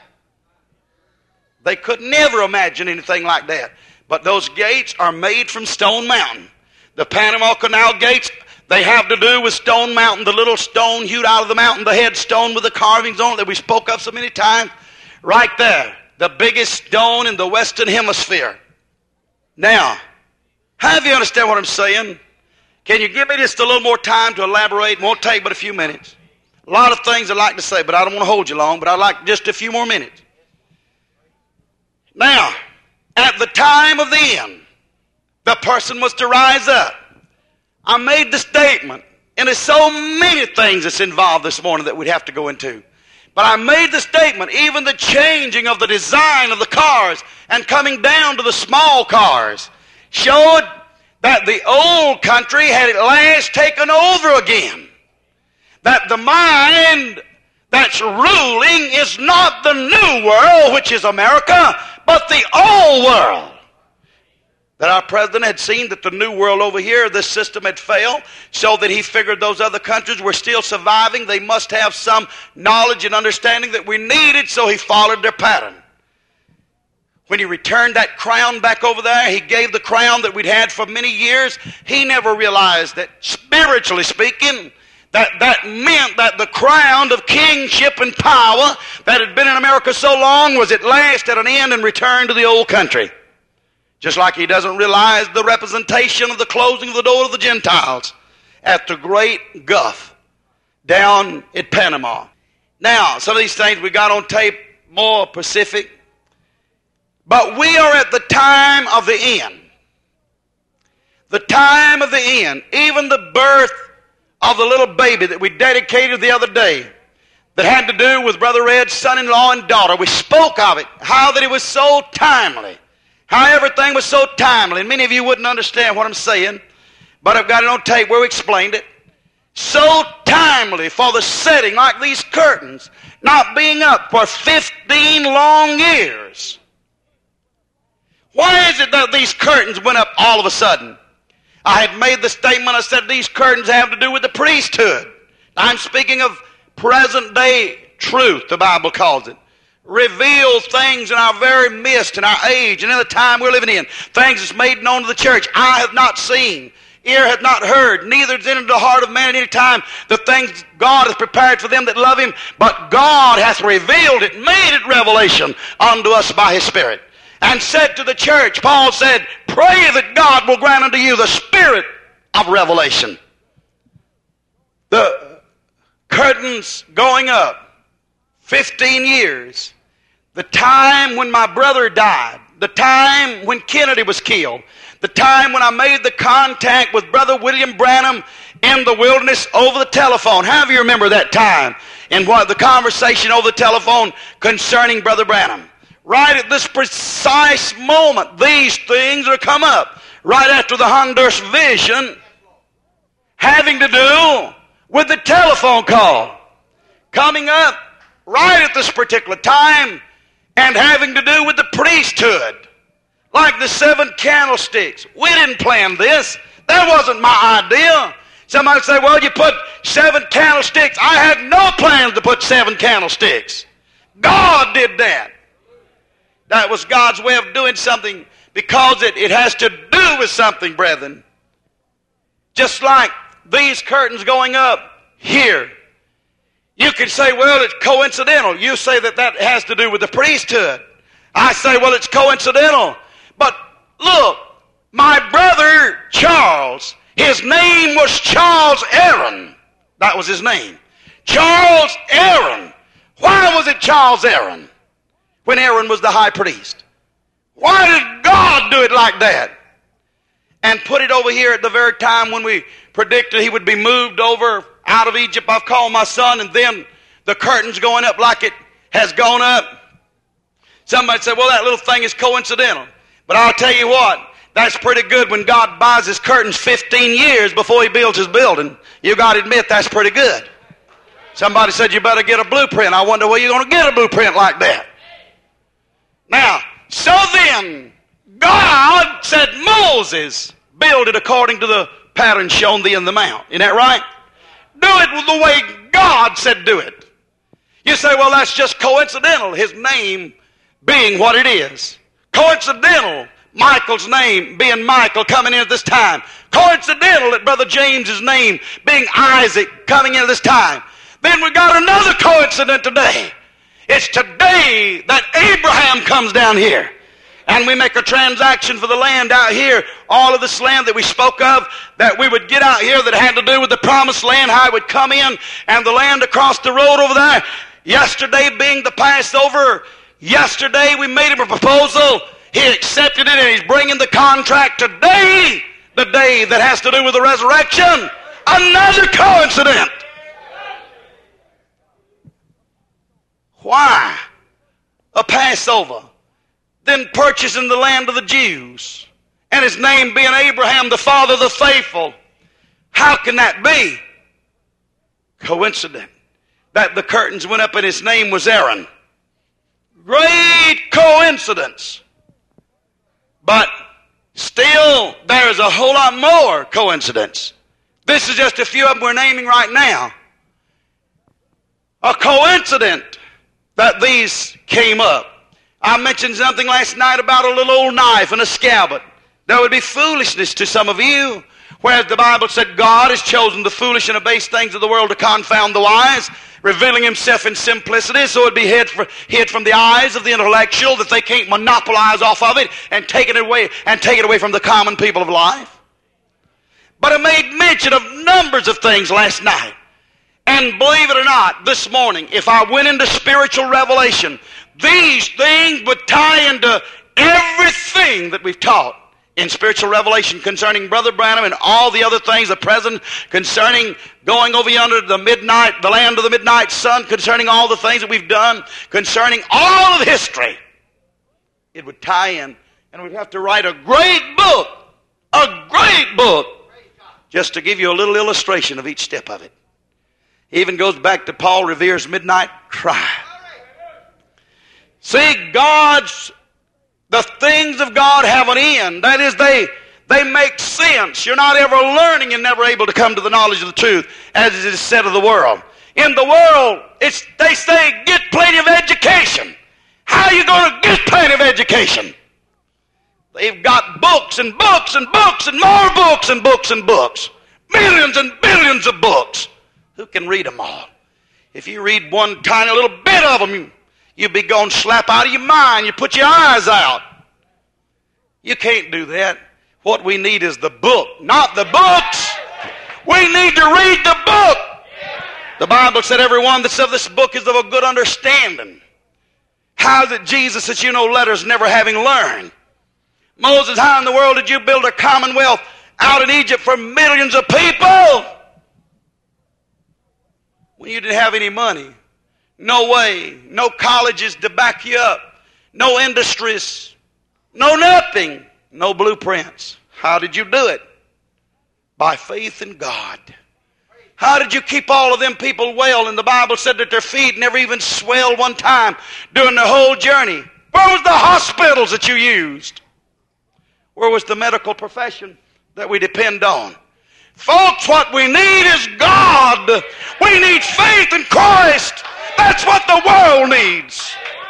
They could never imagine anything like that. But those gates are made from Stone Mountain. The Panama Canal gates, they have to do with Stone Mountain, the little stone hewed out of the mountain, the headstone with the carvings on it that we spoke of so many times. Right there, the biggest stone in the Western Hemisphere. Now, how do you understand what I'm saying? Can you give me just a little more time to elaborate? It won't take but a few minutes. A lot of things I'd like to say, but I don't want to hold you long, but I'd like just a few more minutes. Now, at the time of the end, the person was to rise up. I made the statement, and there's so many things that's involved this morning that we'd have to go into. But I made the statement, even the changing of the design of the cars and coming down to the small cars showed that the old country had at last taken over again. That the mind that's ruling is not the new world, which is America, but the old world. That our president had seen that the new world over here, this system had failed, so that he figured those other countries were still surviving. They must have some knowledge and understanding that we needed, so he followed their pattern. When he returned that crown back over there, he gave the crown that we'd had for many years. He never realized that, spiritually speaking, that that meant that the crown of kingship and power that had been in America so long was at last at an end and returned to the old country. Just like he doesn't realize the representation of the closing of the door of the Gentiles at the great Gulf down at Panama. Now, some of these things we got on tape, more Pacific. But we are at the time of the end. The time of the end. Even the birth of the little baby that we dedicated the other day that had to do with Brother Ed's son-in-law and daughter. We spoke of it, how that it was so timely. How everything was so timely. And many of you wouldn't understand what I'm saying, but I've got it on tape where we explained it. So timely for the setting, like these curtains, not being up for fifteen long years. Why is it that these curtains went up all of a sudden? I had made the statement, I said these curtains have to do with the priesthood. I'm speaking of present day truth, the Bible calls it. Reveals things in our very midst, in our age, and in the time we're living in. Things that's made known to the church. Eye hath not seen, ear hath not heard, neither is entered the heart of man at any time the things God has prepared for them that love him. But God hath revealed it, made it revelation unto us by his Spirit. And said to the church, Paul said, pray that God will grant unto you the spirit of revelation. The curtains going up, fifteen years. The time when my brother died, the time when Kennedy was killed, the time when I made the contact with Brother William Branham in the wilderness over the telephone. How do you remember that time? And what the conversation over the telephone concerning Brother Branham. Right at this precise moment, these things are come up. Right after the Honduras vision, having to do with the telephone call. Coming up right at this particular time, and having to do with the priesthood. Like the seven candlesticks. We didn't plan this. That wasn't my idea. Somebody say, well, you put seven candlesticks. I had no plans to put seven candlesticks. God did that. That was God's way of doing something because it, it has to do with something, brethren. Just like these curtains going up here. You can say, well, it's coincidental. You say that that has to do with the priesthood. I say, well, it's coincidental. But look, my brother Charles, his name was Charles Aaron. That was his name. Charles Aaron. Why was it Charles Aaron when Aaron was the high priest? Why did God do it like that? And put it over here at the very time when we predicted he would be moved over out of Egypt. I've called my son, and then the curtain's going up like it has gone up. Somebody said, well, that little thing is coincidental. But I'll tell you what, that's pretty good when God buys his curtains fifteen years before he builds his building. You got to admit that's pretty good. Somebody said you better get a blueprint. I wonder where you're going to get a blueprint like that. Now, so then, God said, Moses, build it according to the pattern shown thee in the mount. Isn't that right? Do it the way God said do it. You say, well, that's just coincidental, his name being what it is. Coincidental, Michael's name being Michael coming in at this time. Coincidental that Brother James's name being Isaac coming in at this time. Then we got another coincidence today. It's today that Abraham comes down here. And we make a transaction for the land out here. All of this land that we spoke of, that we would get out here that had to do with the promised land, how it would come in, and the land across the road over there. Yesterday being the Passover, yesterday we made him a proposal. He accepted it, and he's bringing the contract today, the day that has to do with the resurrection. Another coincidence. Why? A Passover. Then purchasing the land of the Jews, and his name being Abraham, the father of the faithful. How can that be? Coincidence that the curtains went up and his name was Aaron. Great coincidence. But still, there's a whole lot more coincidence. This is just a few of them we're naming right now. A coincidence that these came up. I mentioned something last night about a little old knife and a scabbard. That would be foolishness to some of you. Whereas the Bible said God has chosen the foolish and the base things of the world to confound the wise, revealing himself in simplicity, so it would be hid, for, hid from the eyes of the intellectual, that they can't monopolize off of it and take it away and take it away from the common people of life. But I made mention of numbers of things last night. And believe it or not, this morning, if I went into spiritual revelation, these things would tie into everything that we've taught in spiritual revelation concerning Brother Branham and all the other things, the present, concerning going over yonder to the midnight, the land of the midnight sun, concerning all the things that we've done, concerning all of history. It would tie in, and we'd have to write a great book, a great book, just to give you a little illustration of each step of it. It even goes back to Paul Revere's midnight cry. See, God's, the things of God have an end. That is, they, they make sense. You're not ever learning and never able to come to the knowledge of the truth, as it is said of the world. In the world, it's, they say, get plenty of education. How are you going to get plenty of education? They've got books and books and books and more books and books and books. Millions and billions of books. Who can read them all? If you read one tiny little bit of them, you, you'll be going slap out of your mind. You put your eyes out. You can't do that. What we need is the book, not the books. We need to read the book. The Bible said everyone that's of this book is of a good understanding. How is it, Jesus, that you know letters never having learned? Moses, how in the world did you build a commonwealth out in Egypt for millions of people when you didn't have any money? No way. No colleges to back you up. No industries. No nothing. No blueprints. How did you do it? By faith in God. How did you keep all of them people well? And the Bible said that their feet never even swelled one time during the whole journey. Where was the hospitals that you used? Where was the medical profession that we depend on? Folks, what we need is God. We need faith in Christ. That's what the world needs.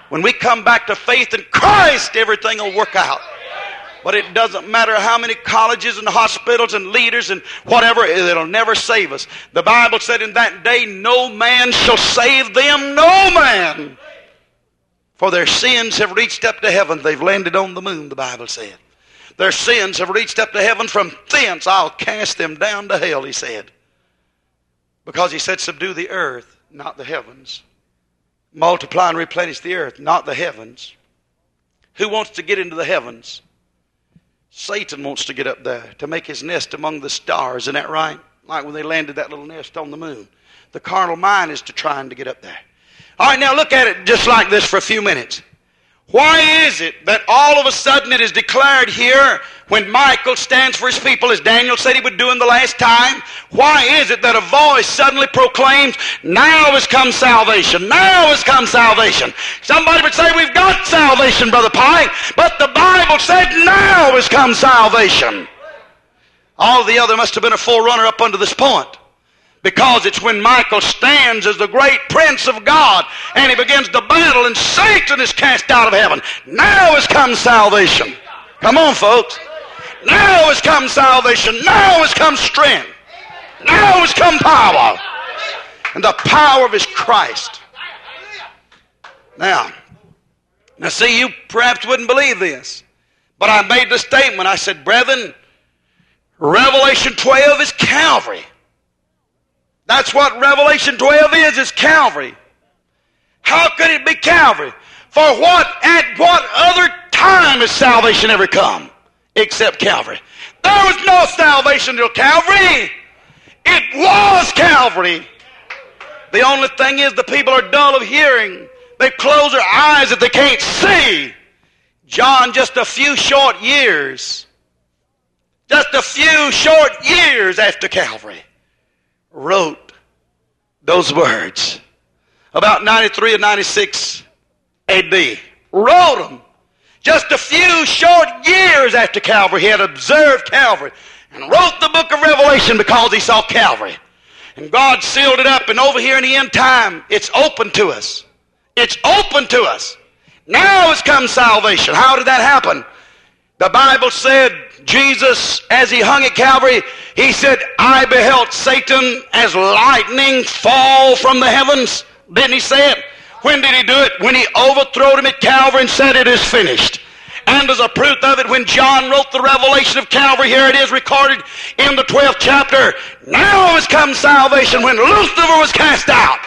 When we come back to faith in Christ, everything will work out. But it doesn't matter how many colleges and hospitals and leaders and whatever, it'll never save us. The Bible said in that day, no man shall save them, no man. For their sins have reached up to heaven. They've landed on the moon, the Bible said. Their sins have reached up to heaven. From thence I'll cast them down to hell, he said. Because he said, subdue the earth, not the heavens. Multiply and replenish the earth, not the heavens. Who wants to get into the heavens? Satan wants to get up there to make his nest among the stars. Isn't that right? Like when they landed that little nest on the moon. The carnal mind is to trying to get up there. All right, now look at it just like this for a few minutes. Why is it that all of a sudden it is declared here when Michael stands for his people, as Daniel said he would do in the last time? Why is it that a voice suddenly proclaims, now has come salvation, now has come salvation? Somebody would say, we've got salvation, Brother Pike, but the Bible said, now has come salvation. All the other must have been a forerunner up unto this point. Because it's when Michael stands as the great prince of God and he begins to battle and Satan is cast out of heaven. Now has come salvation. Come on, folks. Now has come salvation. Now has come strength. Now has come power. And the power of his Christ. Now, now see, you perhaps wouldn't believe this. But I made the statement. I said, brethren, Revelation twelve is Calvary. That's what Revelation twelve is, is Calvary. How could it be Calvary? For what, at what other time has salvation ever come? Except Calvary. There was no salvation till Calvary. It was Calvary. The only thing is the people are dull of hearing. They close their eyes that they can't see. John, just a few short years, just a few short years after Calvary, wrote those words. About ninety-three or ninety-six A D Wrote them. Just a few short years after Calvary, he had observed Calvary and wrote the book of Revelation because he saw Calvary. And God sealed it up, and over here in the end time, it's open to us. It's open to us. Now has come salvation. How did that happen? The Bible said, Jesus, as he hung at Calvary, he said, I beheld Satan as lightning fall from the heavens. Didn't he say it? When did he do it? When he overthrew him at Calvary and said, it is finished. And as a proof of it, when John wrote the Revelation of Calvary, here it is recorded in the twelfth chapter. Now has come salvation when Lucifer was cast out.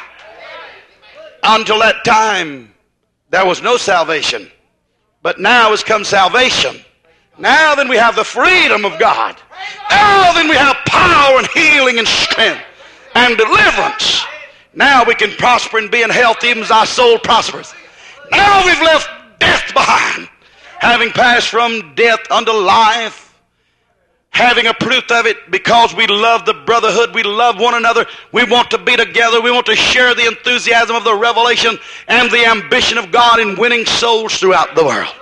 Until that time, there was no salvation. But now has come salvation. Now then we have the freedom of God. Now then we have power and healing and strength and deliverance. Now we can prosper and be in health even as our soul prospers. Now we've left death behind. Having passed from death unto life, having a proof of it because we love the brotherhood, we love one another, we want to be together, we want to share the enthusiasm of the revelation and the ambition of God in winning souls throughout the world.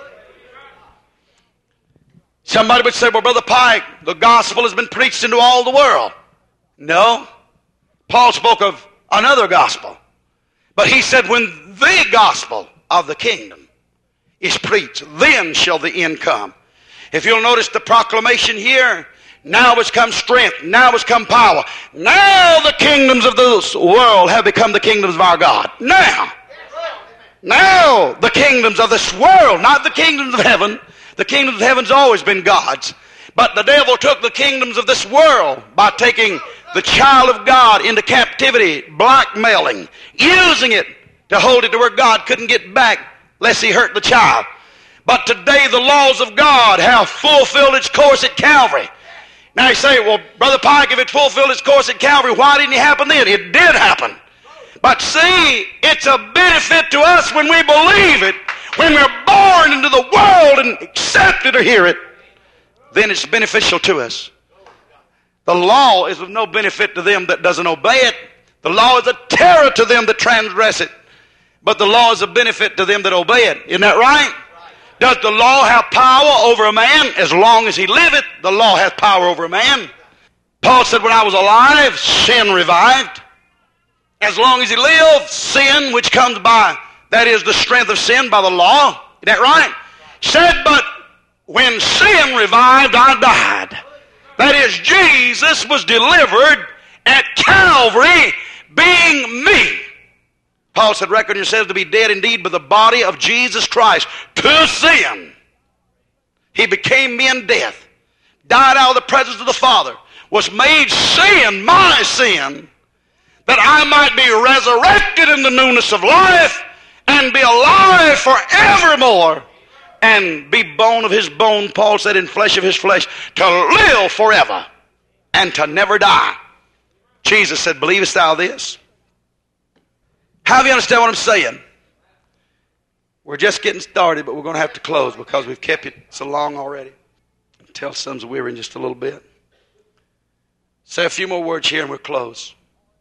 Somebody would say, well, Brother Pike, the gospel has been preached into all the world. No. Paul spoke of another gospel. But he said, when the gospel of the kingdom is preached, then shall the end come. If you'll notice the proclamation here, now has come strength, now has come power. Now the kingdoms of this world have become the kingdoms of our God. Now. Now the kingdoms of this world, not the kingdoms of heaven. The kingdom of heaven's always been God's. But the devil took the kingdoms of this world by taking the child of God into captivity, blackmailing, using it to hold it to where God couldn't get back lest he hurt the child. But today the laws of God have fulfilled its course at Calvary. Now you say, well, Brother Pike, if it fulfilled its course at Calvary, why didn't it happen then? It did happen. But see, it's a benefit to us when we believe it. When we're born into the world and accept it or hear it, then it's beneficial to us. The law is of no benefit to them that doesn't obey it. The law is a terror to them that transgress it. But the law is a benefit to them that obey it. Isn't that right? Does the law have power over a man? As long as he liveth, the law has power over a man. Paul said, when I was alive, sin revived. As long as he lived, sin, which comes by that is the strength of sin by the law. Isn't that right? Said, but when sin revived, I died. That is, Jesus was delivered at Calvary being me. Paul said, reckon yourselves to be dead indeed by the body of Jesus Christ to sin. He became me in death, died out of the presence of the Father, was made sin, my sin, that I might be resurrected in the newness of life and be alive forevermore and be bone of his bone, Paul said, in flesh of his flesh, to live forever and to never die. Jesus said, believest thou this? How do you understand what I'm saying? We're just getting started, but we're going to have to close because we've kept it so long already. Tell some's weary in just a little bit. Say a few more words here and we'll close.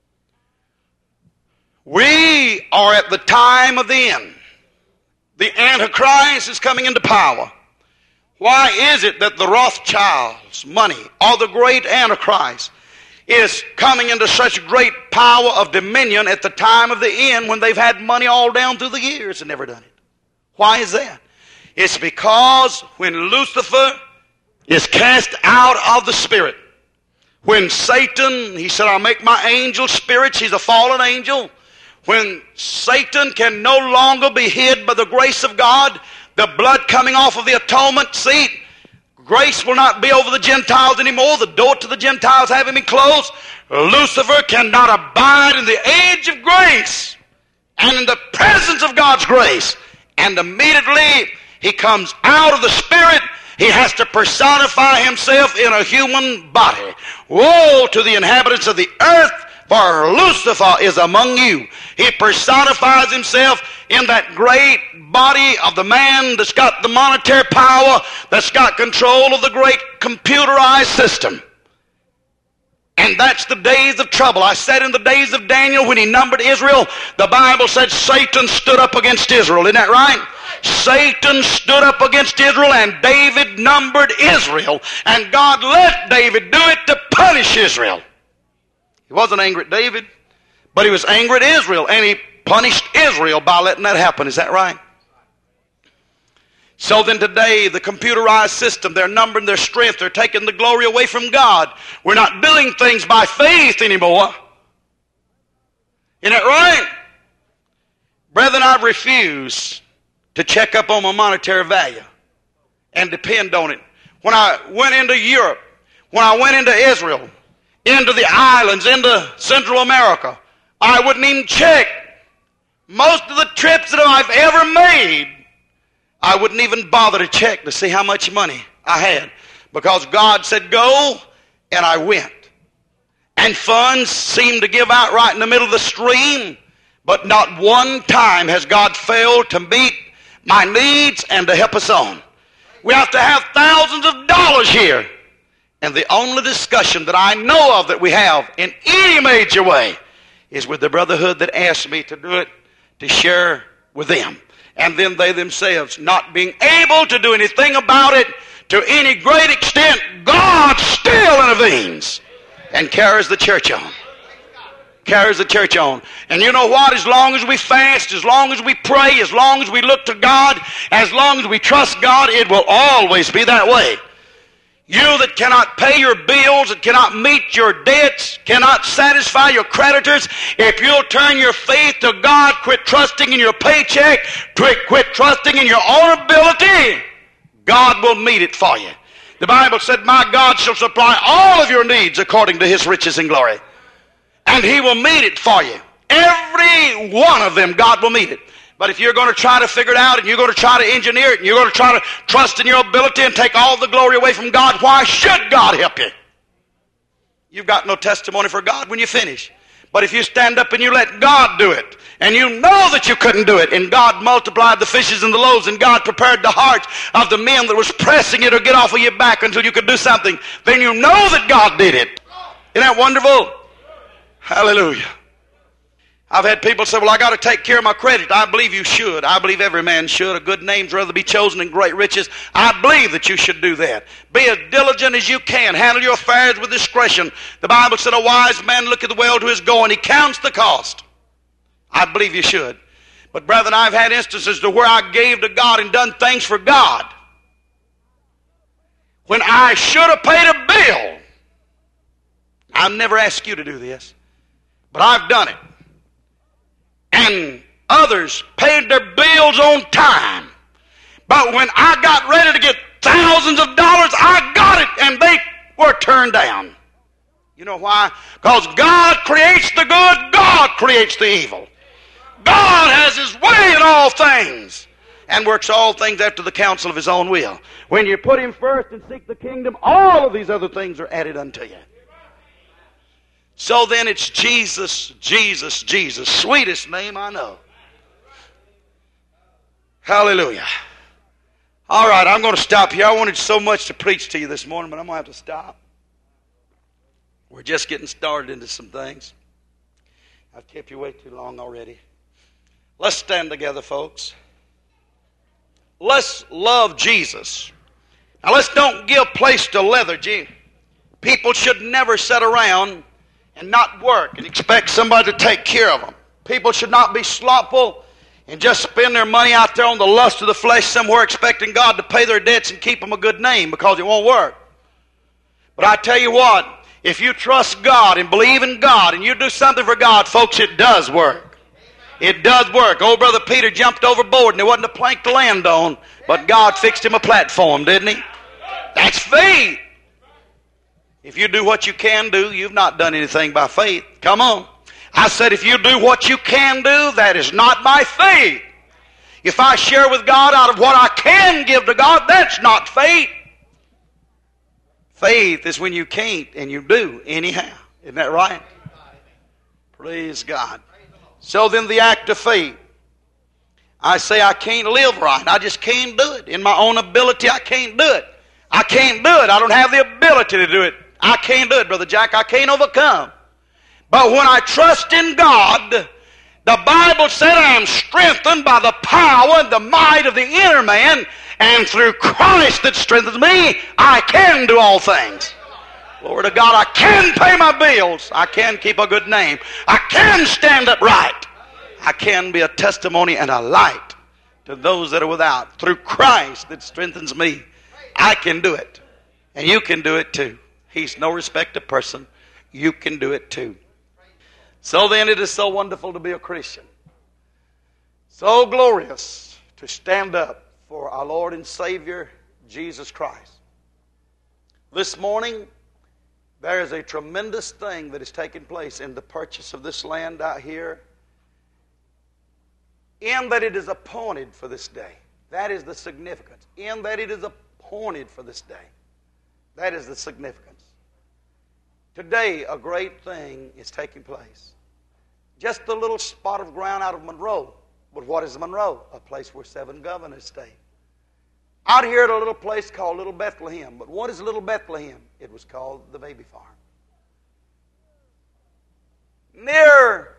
We are at the time of the end. The Antichrist is coming into power. Why is it that the Rothschilds' money, or the great Antichrist, is coming into such great power of dominion at the time of the end when they've had money all down through the years and never done it? Why is that? It's because when Lucifer is cast out of the spirit, when Satan, he said, I'll make my angel spirits, he's a fallen angel. When Satan can no longer be hid by the grace of God, the blood coming off of the atonement seat, grace will not be over the Gentiles anymore. The door to the Gentiles having been closed, Lucifer cannot abide in the age of grace and in the presence of God's grace. And immediately he comes out of the spirit. He has to personify himself in a human body. Woe to the inhabitants of the earth, for Lucifer is among you. He personifies himself in that great body of the man that's got the monetary power, that's got control of the great computerized system. And that's the days of trouble. I said in the days of Daniel when he numbered Israel, the Bible said Satan stood up against Israel. Isn't that right? Satan stood up against Israel and David numbered Israel. And God let David do it to punish Israel. He wasn't angry at David, but he was angry at Israel. And he punished Israel by letting that happen. Is that right? So then today, the computerized system, they're numbering their strength. They're taking the glory away from God. We're not doing things by faith anymore. Isn't that right? Brethren, I refuse to check up on my monetary value and depend on it. When I went into Europe, when I went into Israel, into the islands, into Central America, I wouldn't even check. Most of the trips that I've ever made, I wouldn't even bother to check to see how much money I had, because God said go, and I went. And funds seemed to give out right in the middle of the stream, but not one time has God failed to meet my needs and to help us on. We have to have thousands of dollars here, and the only discussion that I know of that we have in any major way is with the brotherhood that asked me to do it, to share with them. And then they themselves, not being able to do anything about it to any great extent, God still intervenes and carries the church on. Carries the church on. And you know what? As long as we fast, as long as we pray, as long as we look to God, as long as we trust God, it will always be that way. You that cannot pay your bills, that cannot meet your debts, cannot satisfy your creditors, if you'll turn your faith to God, quit trusting in your paycheck, quit, quit trusting in your own ability, God will meet it for you. The Bible said, my God shall supply all of your needs according to his riches and glory. And he will meet it for you. Every one of them, God will meet it. But if you're going to try to figure it out and you're going to try to engineer it and you're going to try to trust in your ability and take all the glory away from God, why should God help you? You've got no testimony for God when you finish. But if you stand up and you let God do it, and you know that you couldn't do it, and God multiplied the fishes and the loaves, and God prepared the hearts of the men that was pressing you to get off of your back until you could do something, then you know that God did it. Isn't that wonderful? Hallelujah. I've had people say, well, I got to take care of my credit. I believe you should. I believe every man should. A good name's rather be chosen than great riches. I believe that you should do that. Be as diligent as you can. Handle your affairs with discretion. The Bible said a wise man looketh well to his going. He counts the cost. I believe you should. But brethren, I've had instances to where I gave to God and done things for God when I should have paid a bill. I've never asked you to do this, but I've done it. And others paid their bills on time. But when I got ready to get thousands of dollars, I got it, and they were turned down. You know why? Because God creates the good, God creates the evil. God has His way in all things and works all things after the counsel of His own will. When you put Him first and seek the kingdom, all of these other things are added unto you. So then it's Jesus, Jesus, Jesus. Sweetest name I know. Hallelujah. All right, I'm going to stop here. I wanted so much to preach to you this morning, but I'm going to have to stop. We're just getting started into some things. I've kept you way too long already. Let's stand together, folks. Let's love Jesus. Now, let's don't give place to lethargy. People should never sit around and not work and expect somebody to take care of them. People should not be slothful and just spend their money out there on the lust of the flesh somewhere expecting God to pay their debts and keep them a good name, because it won't work. But I tell you what, if you trust God and believe in God and you do something for God, folks, it does work. It does work. Old Brother Peter jumped overboard and there wasn't a plank to land on, but God fixed him a platform, didn't He? That's faith. If you do what you can do, you've not done anything by faith. Come on. I said if you do what you can do, that is not by faith. If I share with God out of what I can give to God, that's not faith. Faith is when you can't and you do anyhow. Isn't that right? Praise God. So then the act of faith. I say I can't live right. I just can't do it. In my own ability, I can't do it. I can't do it. I don't have the ability to do it. I can't do it, Brother Jack. I can't overcome. But when I trust in God, the Bible said I am strengthened by the power and the might of the inner man, and through Christ that strengthens me, I can do all things. Glory to God, I can pay my bills. I can keep a good name. I can stand upright. I can be a testimony and a light to those that are without. Through Christ that strengthens me, I can do it. And you can do it too. He's no respecter of person. You can do it too. So then it is so wonderful to be a Christian. So glorious to stand up for our Lord and Savior, Jesus Christ. This morning, there is a tremendous thing that is taking place in the purchase of this land out here, in that it is appointed for this day. That is the significance. In that it is appointed for this day. That is the significance. Today, a great thing is taking place. Just a little spot of ground out of Monroe. But what is Monroe? A place where seven governors stayed. Out here at a little place called Little Bethlehem. But what is Little Bethlehem? It was called the baby farm. Near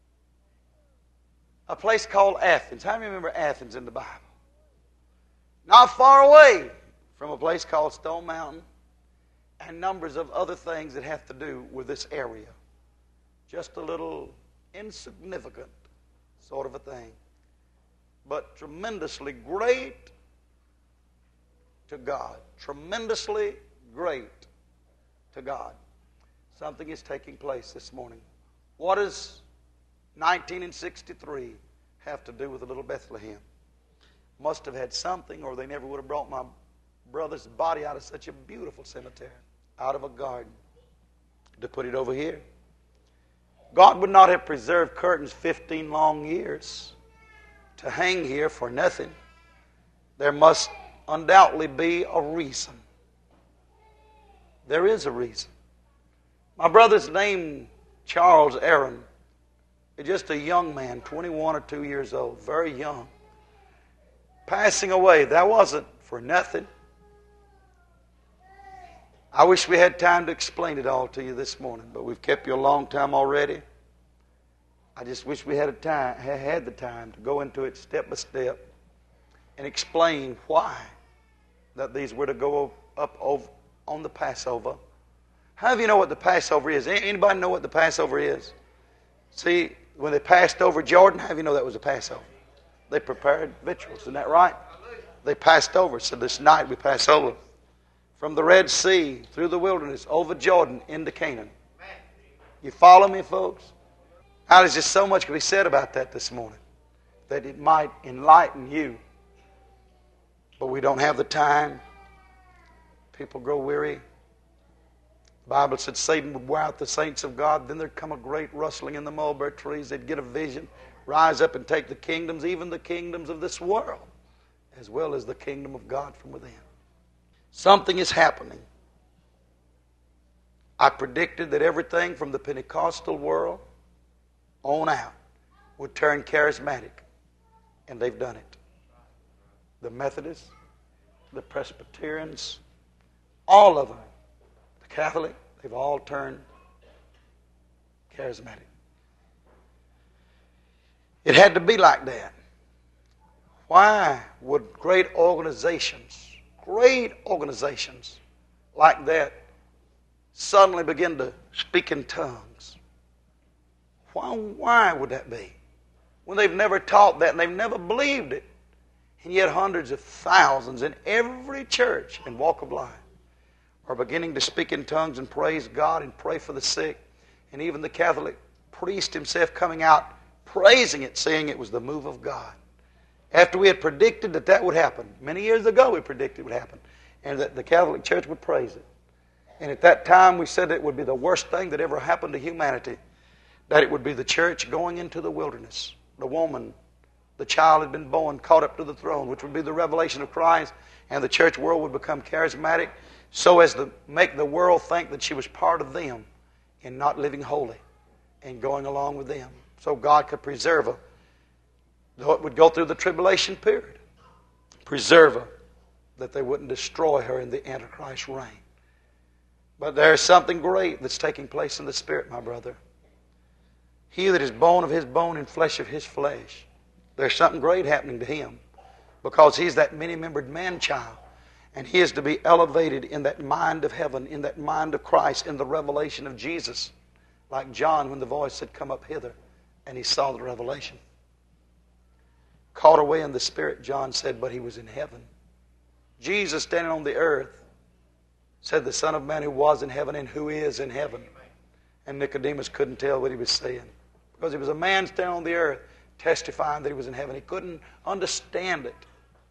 a place called Athens. How many remember Athens in the Bible? Not far away from a place called Stone Mountain, and numbers of other things that have to do with this area. Just a little insignificant sort of a thing, but tremendously great to God. Tremendously great to God. Something is taking place this morning. What does nineteen sixty-three have to do with the Little Bethlehem? Must have had something, or they never would have brought my brother's body out of such a beautiful cemetery, out of a garden, to put it over here. God would not have preserved curtains fifteen long years to hang here for nothing. There must undoubtedly be a reason. There is a reason. My brother's name, Charles Aaron, is just a young man, twenty-one or two years old, very young. Passing away, that wasn't for nothing. I wish we had time to explain it all to you this morning, but we've kept you a long time already. I just wish we had a time, had the time to go into it step by step and explain why that these were to go up over on the Passover. How do you know what the Passover is? Anybody know what the Passover is? See, when they passed over Jordan, how do you know that was a Passover? They prepared victuals. Isn't that right? They passed over. So this night we pass over from the Red Sea, through the wilderness, over Jordan, into Canaan. You follow me, folks? Now, there's just so much to be said about that this morning, that it might enlighten you. But we don't have the time. People grow weary. The Bible said Satan would wear out the saints of God. Then there'd come a great rustling in the mulberry trees. They'd get a vision, rise up and take the kingdoms, even the kingdoms of this world, as well as the kingdom of God from within. Something is happening. I predicted that everything from the Pentecostal world on out would turn charismatic, and they've done it. The Methodists, the Presbyterians, all of them, the Catholic, they've all turned charismatic. It had to be like that. Why would great organizations, great organizations like that suddenly begin to speak in tongues? Why, why would that be? When they've never taught that and they've never believed it. And yet hundreds of thousands in every church and walk of life are beginning to speak in tongues and praise God and pray for the sick. And even the Catholic priest himself coming out praising it, saying it was the move of God. After we had predicted that that would happen. Many years ago we predicted it would happen. And that the Catholic Church would praise it. And at that time we said it would be the worst thing that ever happened to humanity. That it would be the church going into the wilderness. The woman, the child had been born, caught up to the throne, which would be the revelation of Christ. And the church world would become charismatic so as to make the world think that she was part of them and not living holy and going along with them. So God could preserve her. Though it would go through the tribulation period. Preserve her. That they wouldn't destroy her in the Antichrist reign. But there is something great that's taking place in the Spirit, my brother. He that is bone of his bone and flesh of his flesh. There's something great happening to him. Because he's that many-membered man-child. And he is to be elevated in that mind of heaven, in that mind of Christ, in the revelation of Jesus. Like John when the voice said, "Come up hither," and he saw the revelation. Caught away in the Spirit, John said, but he was in heaven. Jesus standing on the earth said, "The Son of Man who was in heaven and who is in heaven." And Nicodemus couldn't tell what he was saying. Because he was a man standing on the earth testifying that he was in heaven. He couldn't understand it.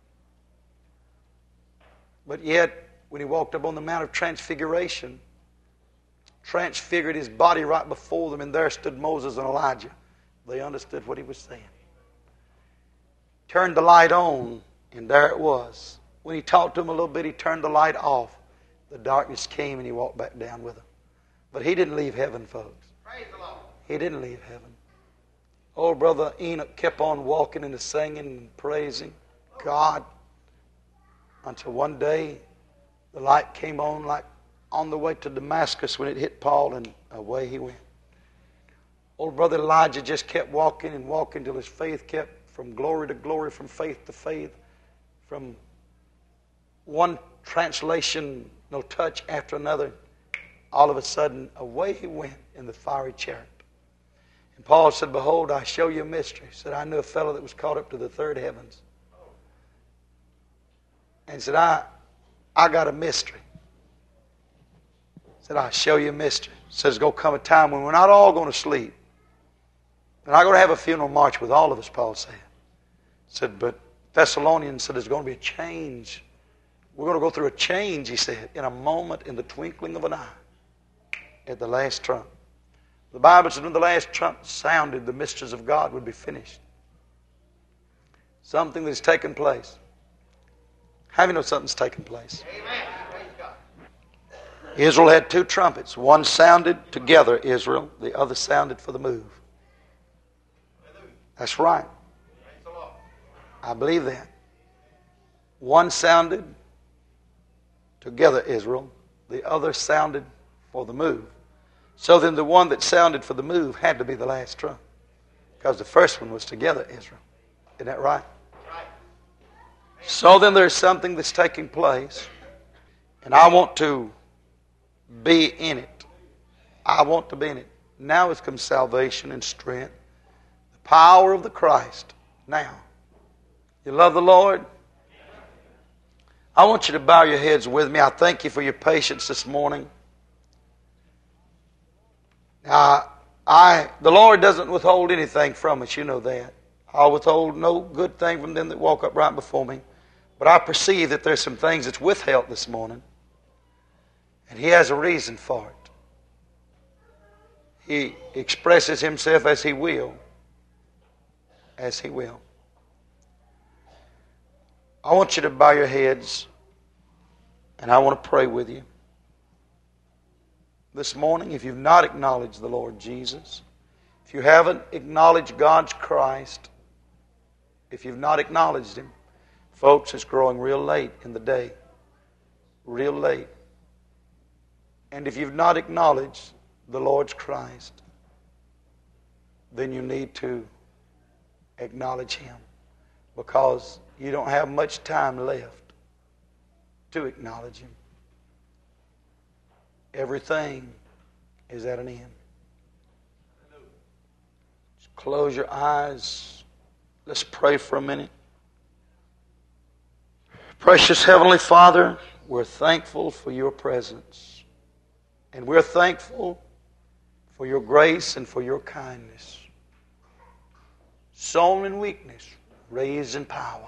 But yet, when he walked up on the Mount of Transfiguration, transfigured his body right before them, and there stood Moses and Elijah. They understood what he was saying. Turned the light on, and there it was. When he talked to them a little bit, he turned the light off. The darkness came, and he walked back down with them. But he didn't leave heaven, folks. Praise the Lord. He didn't leave heaven. Old brother Enoch kept on walking and singing and praising God until one day the light came on like on the way to Damascus when it hit Paul, and away he went. Old brother Elijah just kept walking and walking till his faith kept from glory to glory, from faith to faith, from one translation, no touch after another. All of a sudden, away he went in the fiery chariot. And Paul said, "Behold, I show you a mystery." He said, "I knew a fellow that was caught up to the third heavens." And he said, I, I got a mystery. He said, "I'll show you a mystery." He said, "There's going to come a time when we're not all going to sleep. We're not going to have a funeral march with all of us," Paul said. He said, "But Thessalonians said there's going to be a change. We're going to go through a change," he said, "in a moment, in the twinkling of an eye, at the last trump." The Bible said when the last trump sounded, the mysteries of God would be finished. Something that's taken place. How do you know something's taken place? Amen. Israel had two trumpets. One sounded together, Israel. The other sounded for the move. That's right. I believe that. One sounded together, Israel. The other sounded for the move. So then the one that sounded for the move had to be the last trump. Because the first one was together, Israel. Isn't that right? So then there's something that's taking place. And I want to be in it. I want to be in it. Now has come salvation and strength. The power of the Christ now You love the Lord? I want you to bow your heads with me. I thank you for your patience this morning. Now, I, the Lord doesn't withhold anything from us, you know that. I'll withhold no good thing from them that walk up right before me. But I perceive that there's some things that's withheld this morning. And He has a reason for it. He expresses Himself as He will. As He will. I want you to bow your heads, and I want to pray with you. This morning, if you've not acknowledged the Lord Jesus, if you haven't acknowledged God's Christ, if you've not acknowledged Him, folks, it's growing real late in the day. Real late. And if you've not acknowledged the Lord's Christ, then you need to acknowledge Him, because you don't have much time left to acknowledge Him. Everything is at an end. Just close your eyes. Let's pray for a minute. Precious Heavenly Father, we're thankful for Your presence. And we're thankful for Your grace and for Your kindness. Sown in weakness, raised in power.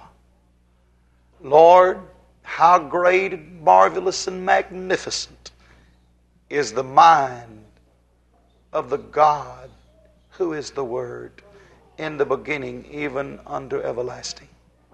Lord, how great and marvelous and magnificent is the mind of the God who is the Word in the beginning, even unto everlasting.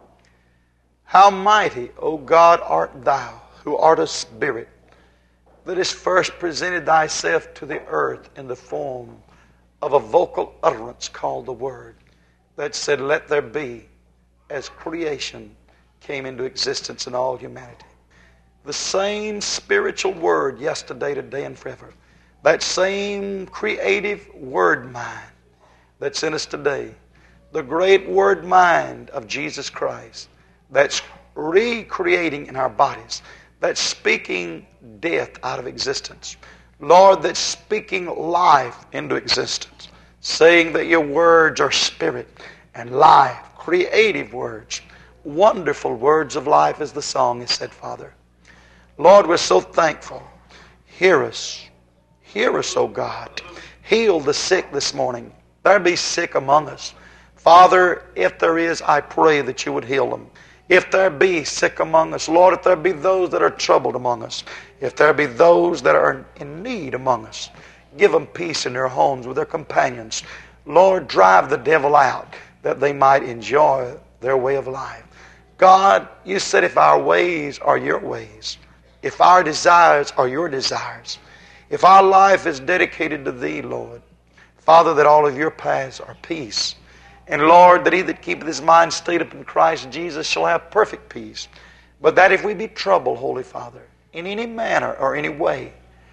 How mighty, O God, art Thou, who art a Spirit, that hast first presented Thyself to the earth in the form of a vocal utterance called the Word, that said, "Let there be," as creation came into existence in all humanity. The same spiritual Word yesterday, today, and forever. That same creative Word mind that's in us today. The great Word mind of Jesus Christ that's recreating in our bodies. That's speaking death out of existence. Lord, that's speaking life into existence. Saying that Your words are spirit and life. Creative words. Wonderful words of life, as the song has said, Father. Lord, we're so thankful. Hear us. Hear us, O God. Heal the sick this morning. There be sick among us. Father, if there is, I pray that You would heal them. If there be sick among us, Lord, if there be those that are troubled among us, if there be those that are in need among us, give them peace in their homes with their companions. Lord, drive the devil out that they might enjoy their way of life. God, You said if our ways are Your ways, if our desires are Your desires, if our life is dedicated to Thee, Lord, Father, that all of Your paths are peace. And Lord, that he that keepeth his mind stayed up in Christ Jesus shall have perfect peace. But that if we be troubled, Holy Father, in any manner or any way,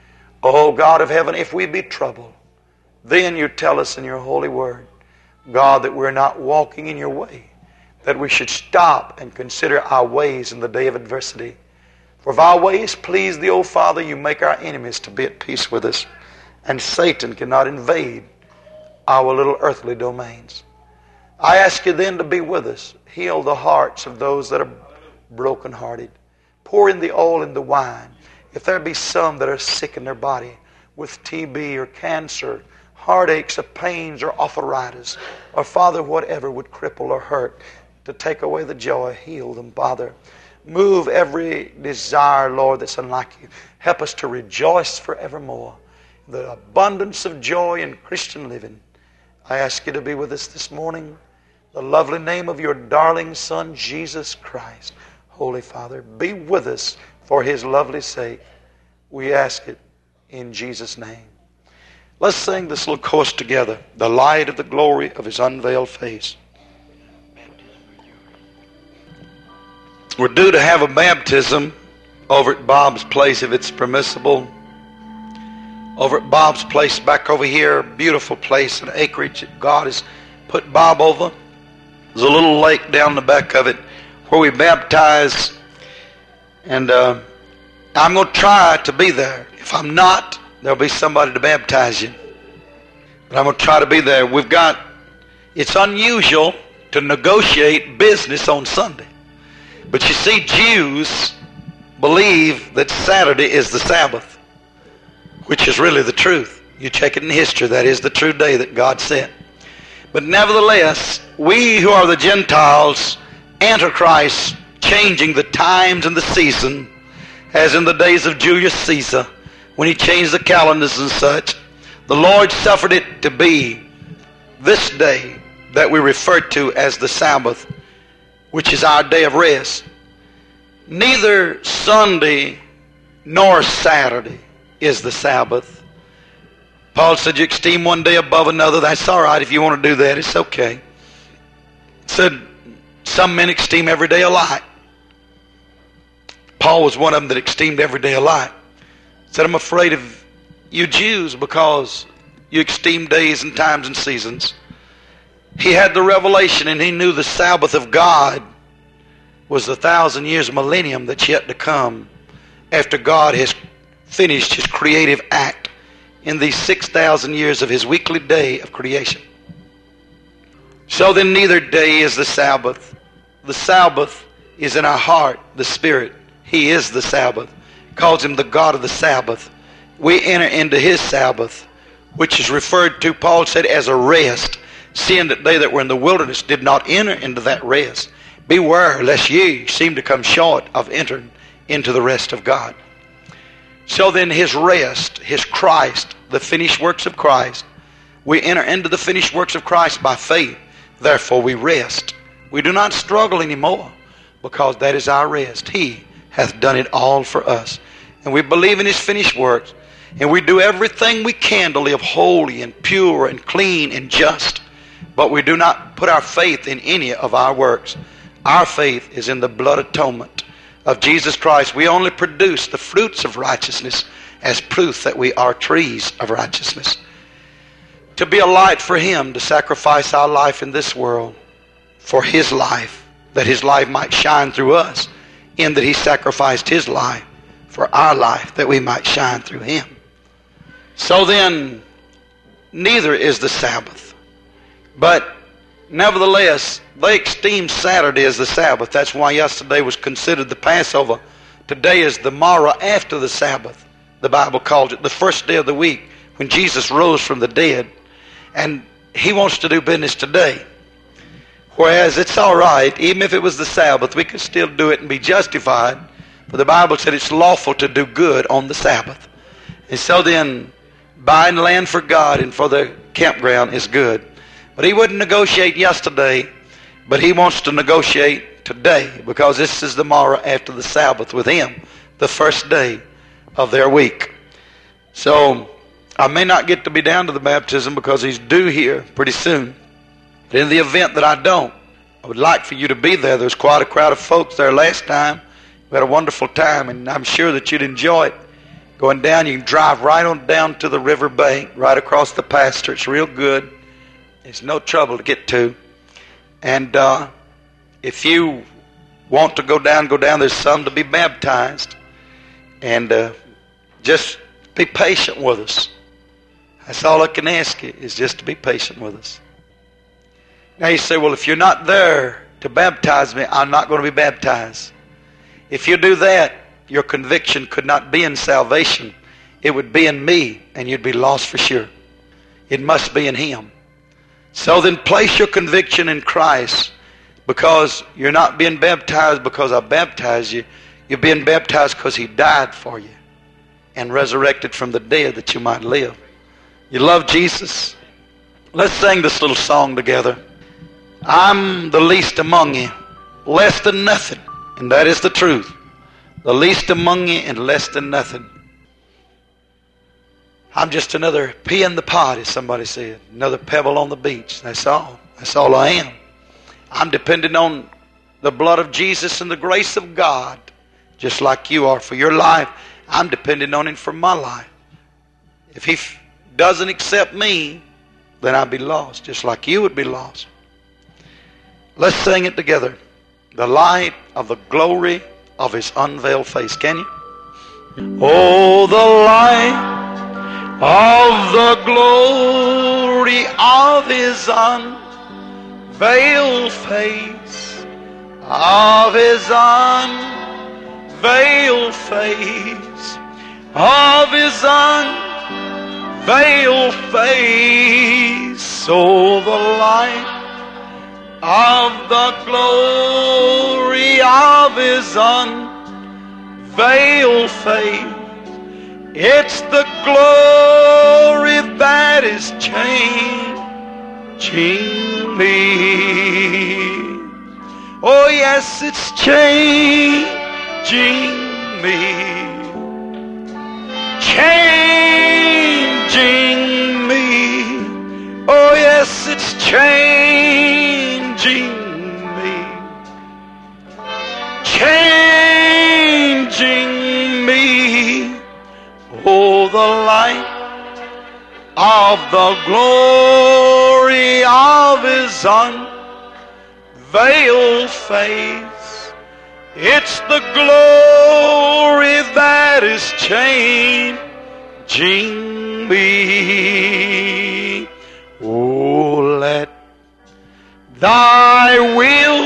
O God of heaven, if we be troubled, then You tell us in Your holy word, God, that we're not walking in Your way, that we should stop and consider our ways in the day of adversity. For if our ways please Thee, O Father, You make our enemies to be at peace with us, and Satan cannot invade our little earthly domains. I ask You then to be with us. Heal the hearts of those that are brokenhearted. Pour in the oil and the wine. If there be some that are sick in their body with T B or cancer, heartaches or pains or arthritis, or Father, whatever would cripple or hurt, to take away the joy, heal them, Father. Move every desire, Lord, that's unlike You. Help us to rejoice forevermore. The abundance of joy in Christian living. I ask You to be with us this morning. The lovely name of Your darling Son, Jesus Christ. Holy Father, be with us for His lovely sake. We ask it in Jesus' name. Let's sing this little chorus together. The light of the glory of His unveiled face. We're due to have a baptism over at Bob's place if it's permissible. Over at Bob's place back over here, beautiful place, an acreage that God has put Bob over. There's a little lake down the back of it where we baptize. And uh, I'm going to try to be there. If I'm not, there'll be somebody to baptize you. But I'm going to try to be there. We've got, it's unusual to negotiate business on Sunday. But you see, Jews believe that Saturday is the Sabbath, which is really the truth. You check it in history, that is the true day that God set. But nevertheless, we who are the Gentiles, Antichrist, changing the times and the season, as in the days of Julius Caesar, when he changed the calendars and such, the Lord suffered it to be this day that we refer to as the Sabbath, which is our day of rest. Neither Sunday nor Saturday is the Sabbath. Paul said you esteem one day above another. That's all right if you want to do that. It's okay. He said some men esteem every day alike. Paul was one of them that esteemed every day alike. He said, I'm afraid of you Jews because you esteem days and times and seasons. He had the revelation and he knew the Sabbath of God was the thousand years millennium that's yet to come after God has finished his creative act in these six thousand years of his weekly day of creation. So then neither day is the Sabbath. The Sabbath is in our heart, the Spirit. He is the Sabbath. Calls him the God of the Sabbath. We enter into his Sabbath, which is referred to, Paul said, as a rest, seeing that they that were in the wilderness did not enter into that rest. Beware lest ye seem to come short of entering into the rest of God. So then his rest, his Christ, the finished works of Christ, we enter into the finished works of Christ by faith. Therefore we rest. We do not struggle anymore because that is our rest. He hath done it all for us. And we believe in his finished works. And we do everything we can to live holy and pure and clean and just. But we do not put our faith in any of our works. Our faith is in the blood atonement of Jesus Christ. We only produce the fruits of righteousness as proof that we are trees of righteousness. To be a light for him, to sacrifice our life in this world for his life, that his life might shine through us, in that he sacrificed his life for our life, that we might shine through him. So then, neither is the Sabbath. But nevertheless, they esteem Saturday as the Sabbath. That's why yesterday was considered the Passover. Today is the morrow after the Sabbath. The Bible calls it the first day of the week, when Jesus rose from the dead. And he wants to do business today. Whereas it's all right, even if it was the Sabbath, we could still do it and be justified. For the Bible said it's lawful to do good on the Sabbath. And so then, buying land for God and for the campground is good. But he wouldn't negotiate yesterday, but he wants to negotiate today, because this is the morrow after the Sabbath with him, the first day of their week. So I may not get to be down to the baptism because he's due here pretty soon. But in the event that I don't, I would like for you to be there. There's quite a crowd of folks there last time. We had a wonderful time, and I'm sure that you'd enjoy it. Going down, you can drive right on down to the river bank, right across the pasture. It's real good. It's no trouble to get to. And uh, if you want to go down, go down. There's some to be baptized. And uh, just be patient with us. That's all I can ask you, is just to be patient with us. Now you say, well, if you're not there to baptize me, I'm not going to be baptized. If you do that, your conviction could not be in salvation. It would be in me, and you'd be lost for sure. It must be in him. So then place your conviction in Christ, because you're not being baptized because I baptized you. You're being baptized because he died for you and resurrected from the dead that you might live. You love Jesus? Let's sing this little song together. I'm the least among you, less than nothing, and that is the truth. The least among you and less than nothing. I'm just another pea in the pot, as somebody said. Another pebble on the beach. That's all. That's all I am. I'm dependent on the blood of Jesus and the grace of God, just like you are for your life. I'm dependent on him for my life. If he f- doesn't accept me, then I'll be lost, just like you would be lost. Let's sing it together. The light of the glory of his unveiled face. Can you? Oh, the light of the glory of his unveiled unveiled face, of His unveiled face, of His unveiled face. So the light of the glory of His unveiled face, it's the glory that is changing me. Oh yes, it's changing me. Changing me. Oh yes, it's changing me. Changing me. Oh, the light of the glory of His unveiled face, it's the glory that is changing me. Oh, let Thy will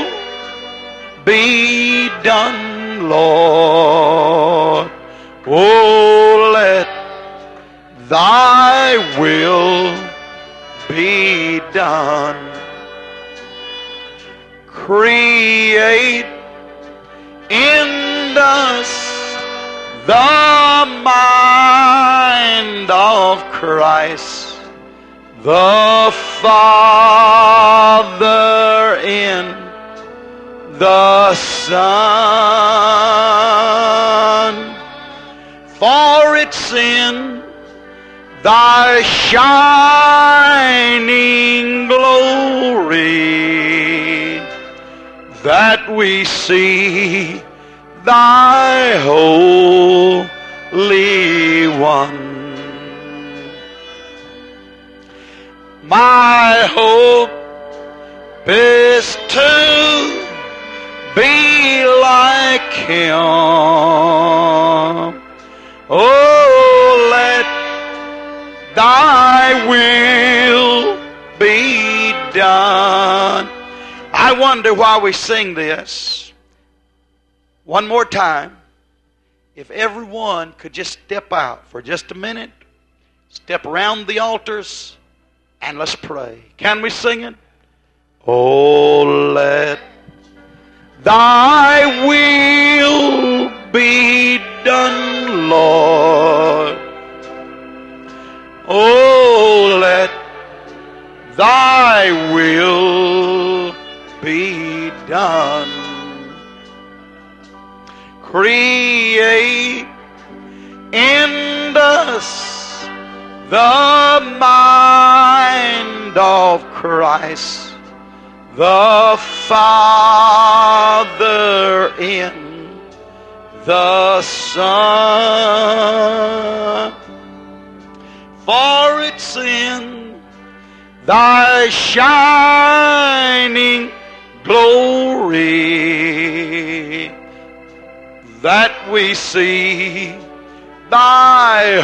be done, Lord. Oh, let Thy will be done. Create in us the mind of Christ, the Father in the Son. For it's in Thy shining glory that we see Thy Holy One. My hope is to be like Him. Oh, let Thy will be done. I wonder why we sing this. One more time. If everyone could just step out for just a minute, step around the altars, and let's pray. Can we sing it? Oh, let Thy will be done, Lord. Oh, let Thy will be done. Create in us the mind of Christ, the Father in the Son. For it's in Thy shining glory that we see Thy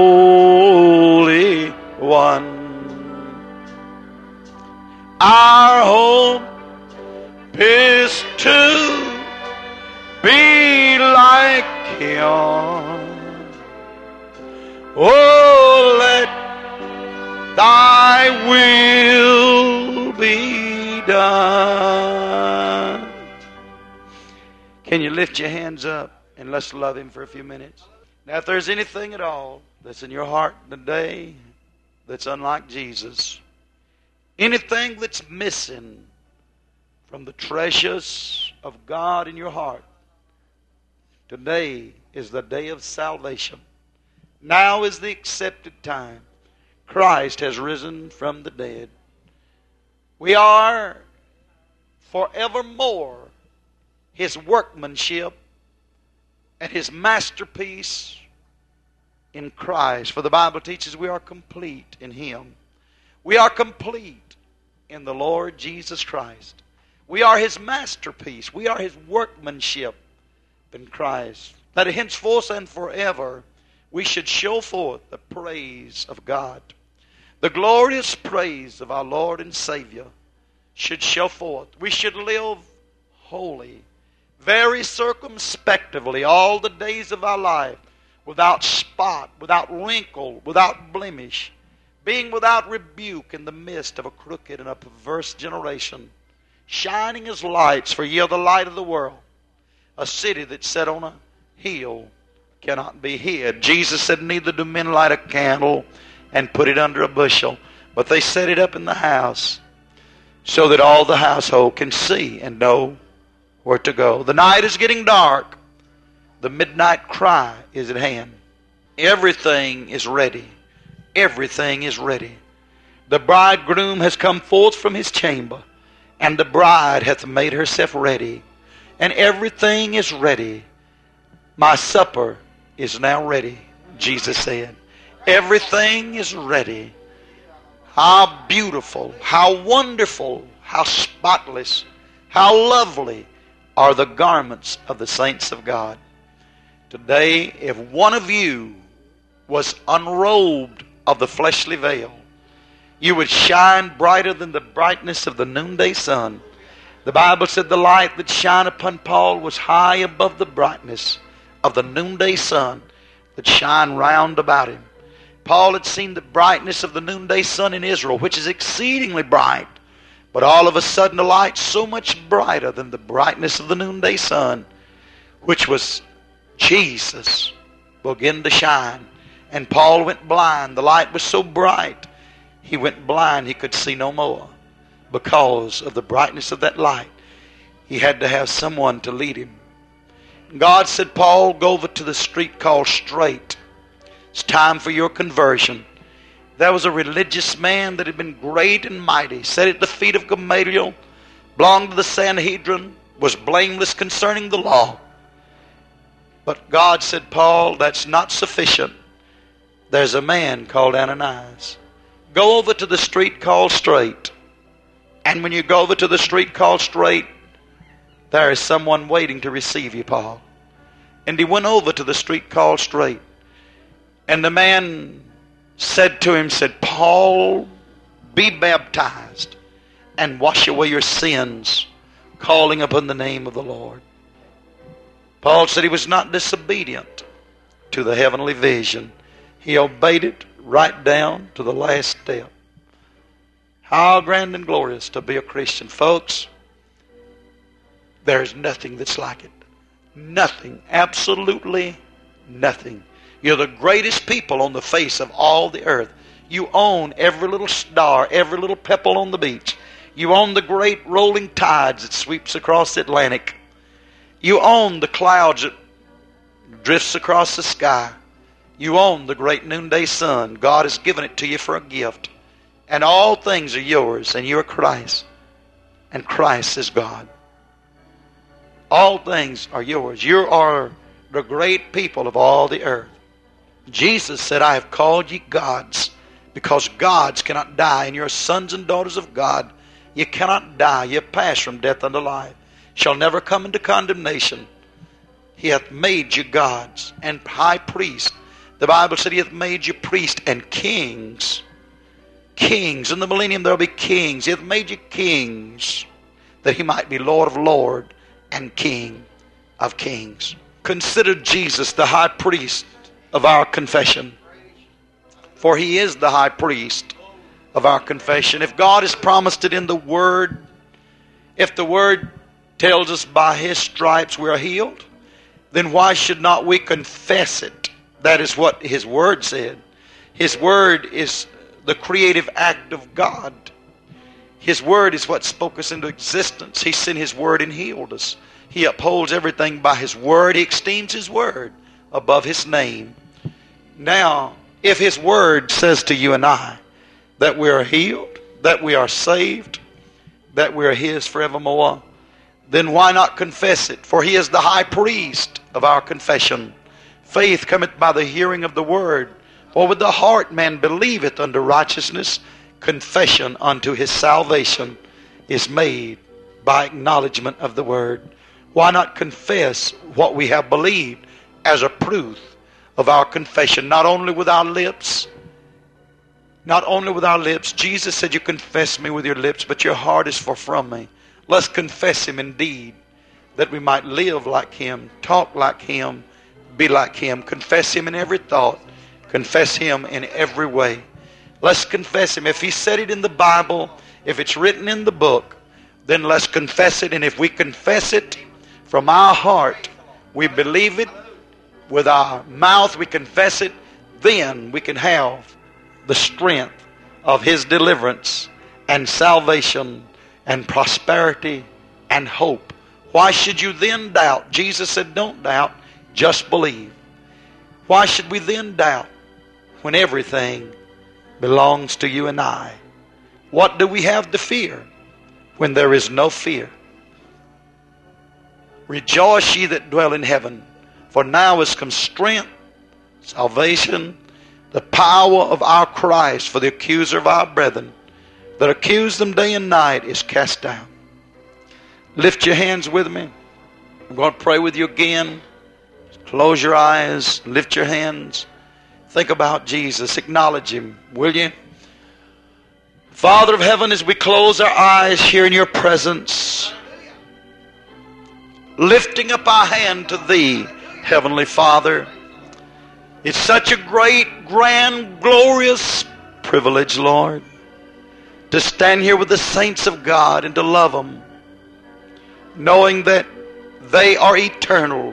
Holy One. Our hope is to be like Him. Oh, let Thy will be done. Can you lift your hands up and let's love Him for a few minutes? Now, if there's anything at all that's in your heart today that's unlike Jesus, anything that's missing from the treasures of God in your heart, today is the day of salvation. Now is the accepted time. Christ has risen from the dead. We are forevermore His workmanship and His masterpiece in Christ. For the Bible teaches we are complete in Him. We are complete in the Lord Jesus Christ. We are His masterpiece. We are His workmanship in Christ. That henceforth and forever we should show forth the praise of God, the glorious praise of our Lord and Savior, should show forth. We should live holy, very circumspectively all the days of our life, without spot, without wrinkle, without blemish, being without rebuke in the midst of a crooked and a perverse generation, shining as lights, for ye are the light of the world. A city that's set on a hill cannot be hid. Jesus said, neither do men light a candle and put it under a bushel, but they set it up in the house, so that all the household can see and know where to go. The night is getting dark. The midnight cry is at hand. Everything is ready. Everything is ready. The bridegroom has come forth from his chamber, and the bride hath made herself ready. And everything is ready. My supper is now ready, Jesus said. Everything is ready. How beautiful, how wonderful, how spotless, how lovely are the garments of the saints of God. Today, if one of you was unrobed of the fleshly veil, you would shine brighter than the brightness of the noonday sun. The Bible said the light that shined upon Paul was high above the brightness of the noonday sun that shine round about him. Paul had seen the brightness of the noonday sun in Israel, which is exceedingly bright. But all of a sudden a light so much brighter than the brightness of the noonday sun, which was Jesus, began to shine. And Paul went blind. The light was so bright, he went blind. He could see no more because of the brightness of that light. He had to have someone to lead him. God said, Paul, go over to the street called Straight. It's time for your conversion. There was a religious man that had been great and mighty, sat at the feet of Gamaliel, belonged to the Sanhedrin, was blameless concerning the law. But God said, Paul, that's not sufficient. There's a man called Ananias. Go over to the street called Straight. And when you go over to the street called Straight, there is someone waiting to receive you, Paul. And he went over to the street called Straight. And the man said to him, said, Paul, be baptized and wash away your sins, calling upon the name of the Lord. Paul said he was not disobedient to the heavenly vision. He obeyed it right down to the last step. How grand and glorious to be a Christian. Folks, there's nothing that's like it. Nothing. Absolutely nothing. You're the greatest people on the face of all the earth. You own every little star, every little pebble on the beach. You own the great rolling tides that sweeps across the Atlantic. You own the clouds that drifts across the sky. You own the great noonday sun. God has given it to you for a gift. And all things are yours, and you're Christ. And Christ is God. All things are yours. You are the great people of all the earth. Jesus said, I have called ye gods, because gods cannot die, and you're sons and daughters of God. You cannot die. You pass from death unto life. Shall never come into condemnation. He hath made you gods and high priests. The Bible said he hath made you priests and kings. Kings. In the millennium there will be kings. He hath made you kings, that he might be Lord of lords and King of kings. Consider Jesus the high priest of our confession. For he is the high priest of our confession. If God has promised it in the Word, if the Word tells us by his stripes we are healed, then why should not we confess it? That is what his Word said. His Word is the creative act of God. His Word is what spoke us into existence. He sent his Word and healed us. He upholds everything by his Word. He esteems his Word above his name. Now, if his Word says to you and I that we are healed, that we are saved, that we are his forevermore, then why not confess it? For he is the high priest of our confession. Faith cometh by the hearing of the Word. For with the heart man believeth unto righteousness, confession unto his salvation is made by acknowledgement of the Word. Why not confess what we have believed as a proof of our confession, not only with our lips, Not only with our lips. Jesus said, you confess me with your lips, but your heart is far from me. Let's confess him indeed, that we might live like him, talk like him, be like him. Confess him in every thought. Confess him in every way. Let's confess him. If he said it in the Bible, if it's written in the book, then let's confess it. And if we confess it from our heart, we believe it, with our mouth we confess it, then we can have the strength of his deliverance and salvation and prosperity and hope. Why should you then doubt? Jesus said, don't doubt, just believe. Why should we then doubt when everything belongs to you and I? What do we have to fear when there is no fear? Rejoice ye that dwell in heaven, for now is come strength, salvation, the power of our Christ. For the accuser of our brethren that accuse them day and night is cast down. Lift your hands with me. I'm going to pray with you again. Close your eyes. Lift your hands. Think about Jesus. Acknowledge him, will you? Father of heaven, as we close our eyes here in your presence, lifting up our hand to thee, Heavenly Father, it's such a great, grand, glorious privilege, Lord, to stand here with the saints of God and to love them, knowing that they are eternal,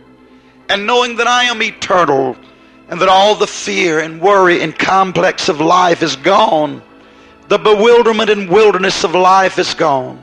and knowing that I am eternal, and that all the fear and worry and complex of life is gone. The bewilderment and wilderness of life is gone.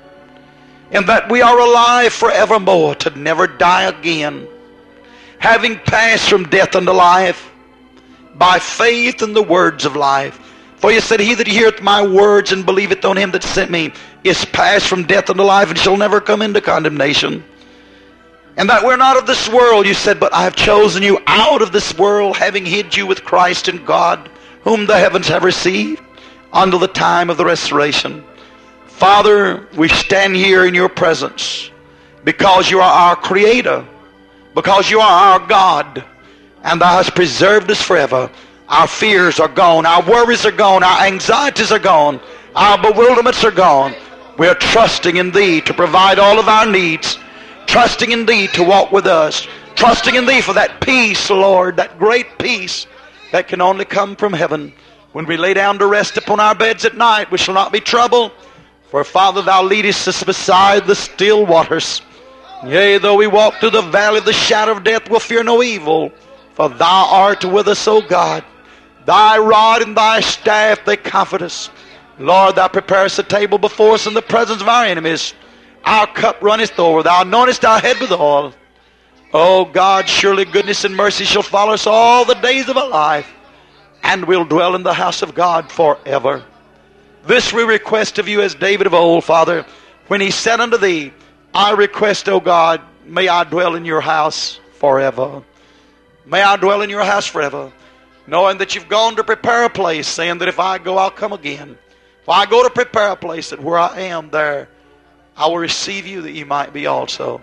And that we are alive forevermore to never die again, having passed from death unto life by faith in the words of life. For you said, he that heareth my words and believeth on him that sent me is passed from death unto life and shall never come into condemnation. And that we're not of this world, you said, but I have chosen you out of this world, having hid you with Christ in God, whom the heavens have received, until the time of the restoration. Father, we stand here in your presence because you are our Creator, because you are our God, and thou hast preserved us forever. Our fears are gone, our worries are gone, our anxieties are gone, our bewilderments are gone. We are trusting in thee to provide all of our needs, trusting in thee to walk with us, trusting in thee for that peace, Lord, that great peace that can only come from heaven. When we lay down to rest upon our beds at night, we shall not be troubled. For, Father, thou leadest us beside the still waters. Yea, though we walk through the valley of the shadow of death, we'll fear no evil. For thou art with us, O God. Thy rod and thy staff, they comfort us. Lord, thou preparest a table before us in the presence of our enemies. Our cup runneth over. Thou anointest our head with oil. O God, surely goodness and mercy shall follow us all the days of our life, and we'll dwell in the house of God forever. This we request of you as David of old, Father, when he said unto thee, I request, O God, may I dwell in your house forever. May I dwell in your house forever, knowing that you've gone to prepare a place, saying that if I go, I'll come again. If I go to prepare a place, that where I am, there I will receive you, that you might be also.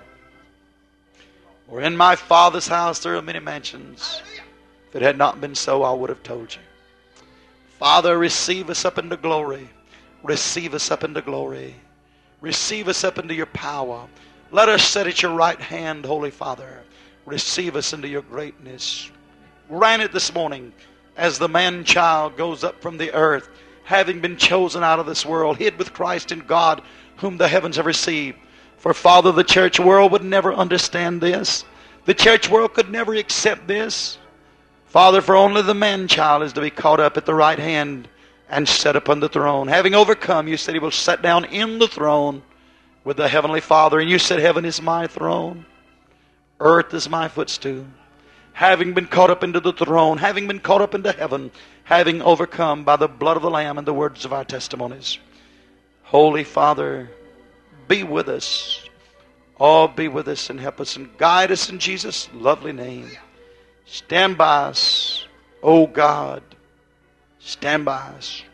For in my Father's house there are many mansions. If it had not been so, I would have told you. Father, receive us up into glory. Receive us up into glory. Receive us up into your power. Let us sit at your right hand, Holy Father. Receive us into your greatness. Grant it this morning as the man-child goes up from the earth, having been chosen out of this world, hid with Christ in God, whom the heavens have received. For, Father, the church world would never understand this. The church world could never accept this. Father, for only the man-child is to be caught up at the right hand and set upon the throne. Having overcome, you said he will sit down in the throne with the heavenly Father. And you said, heaven is my throne, earth is my footstool. Having been caught up into the throne, having been caught up into heaven, having overcome by the blood of the Lamb and the words of our testimonies. Holy Father, be with us. Oh, be with us and help us and guide us in Jesus' lovely name. Stand by us, oh God. Stand by us.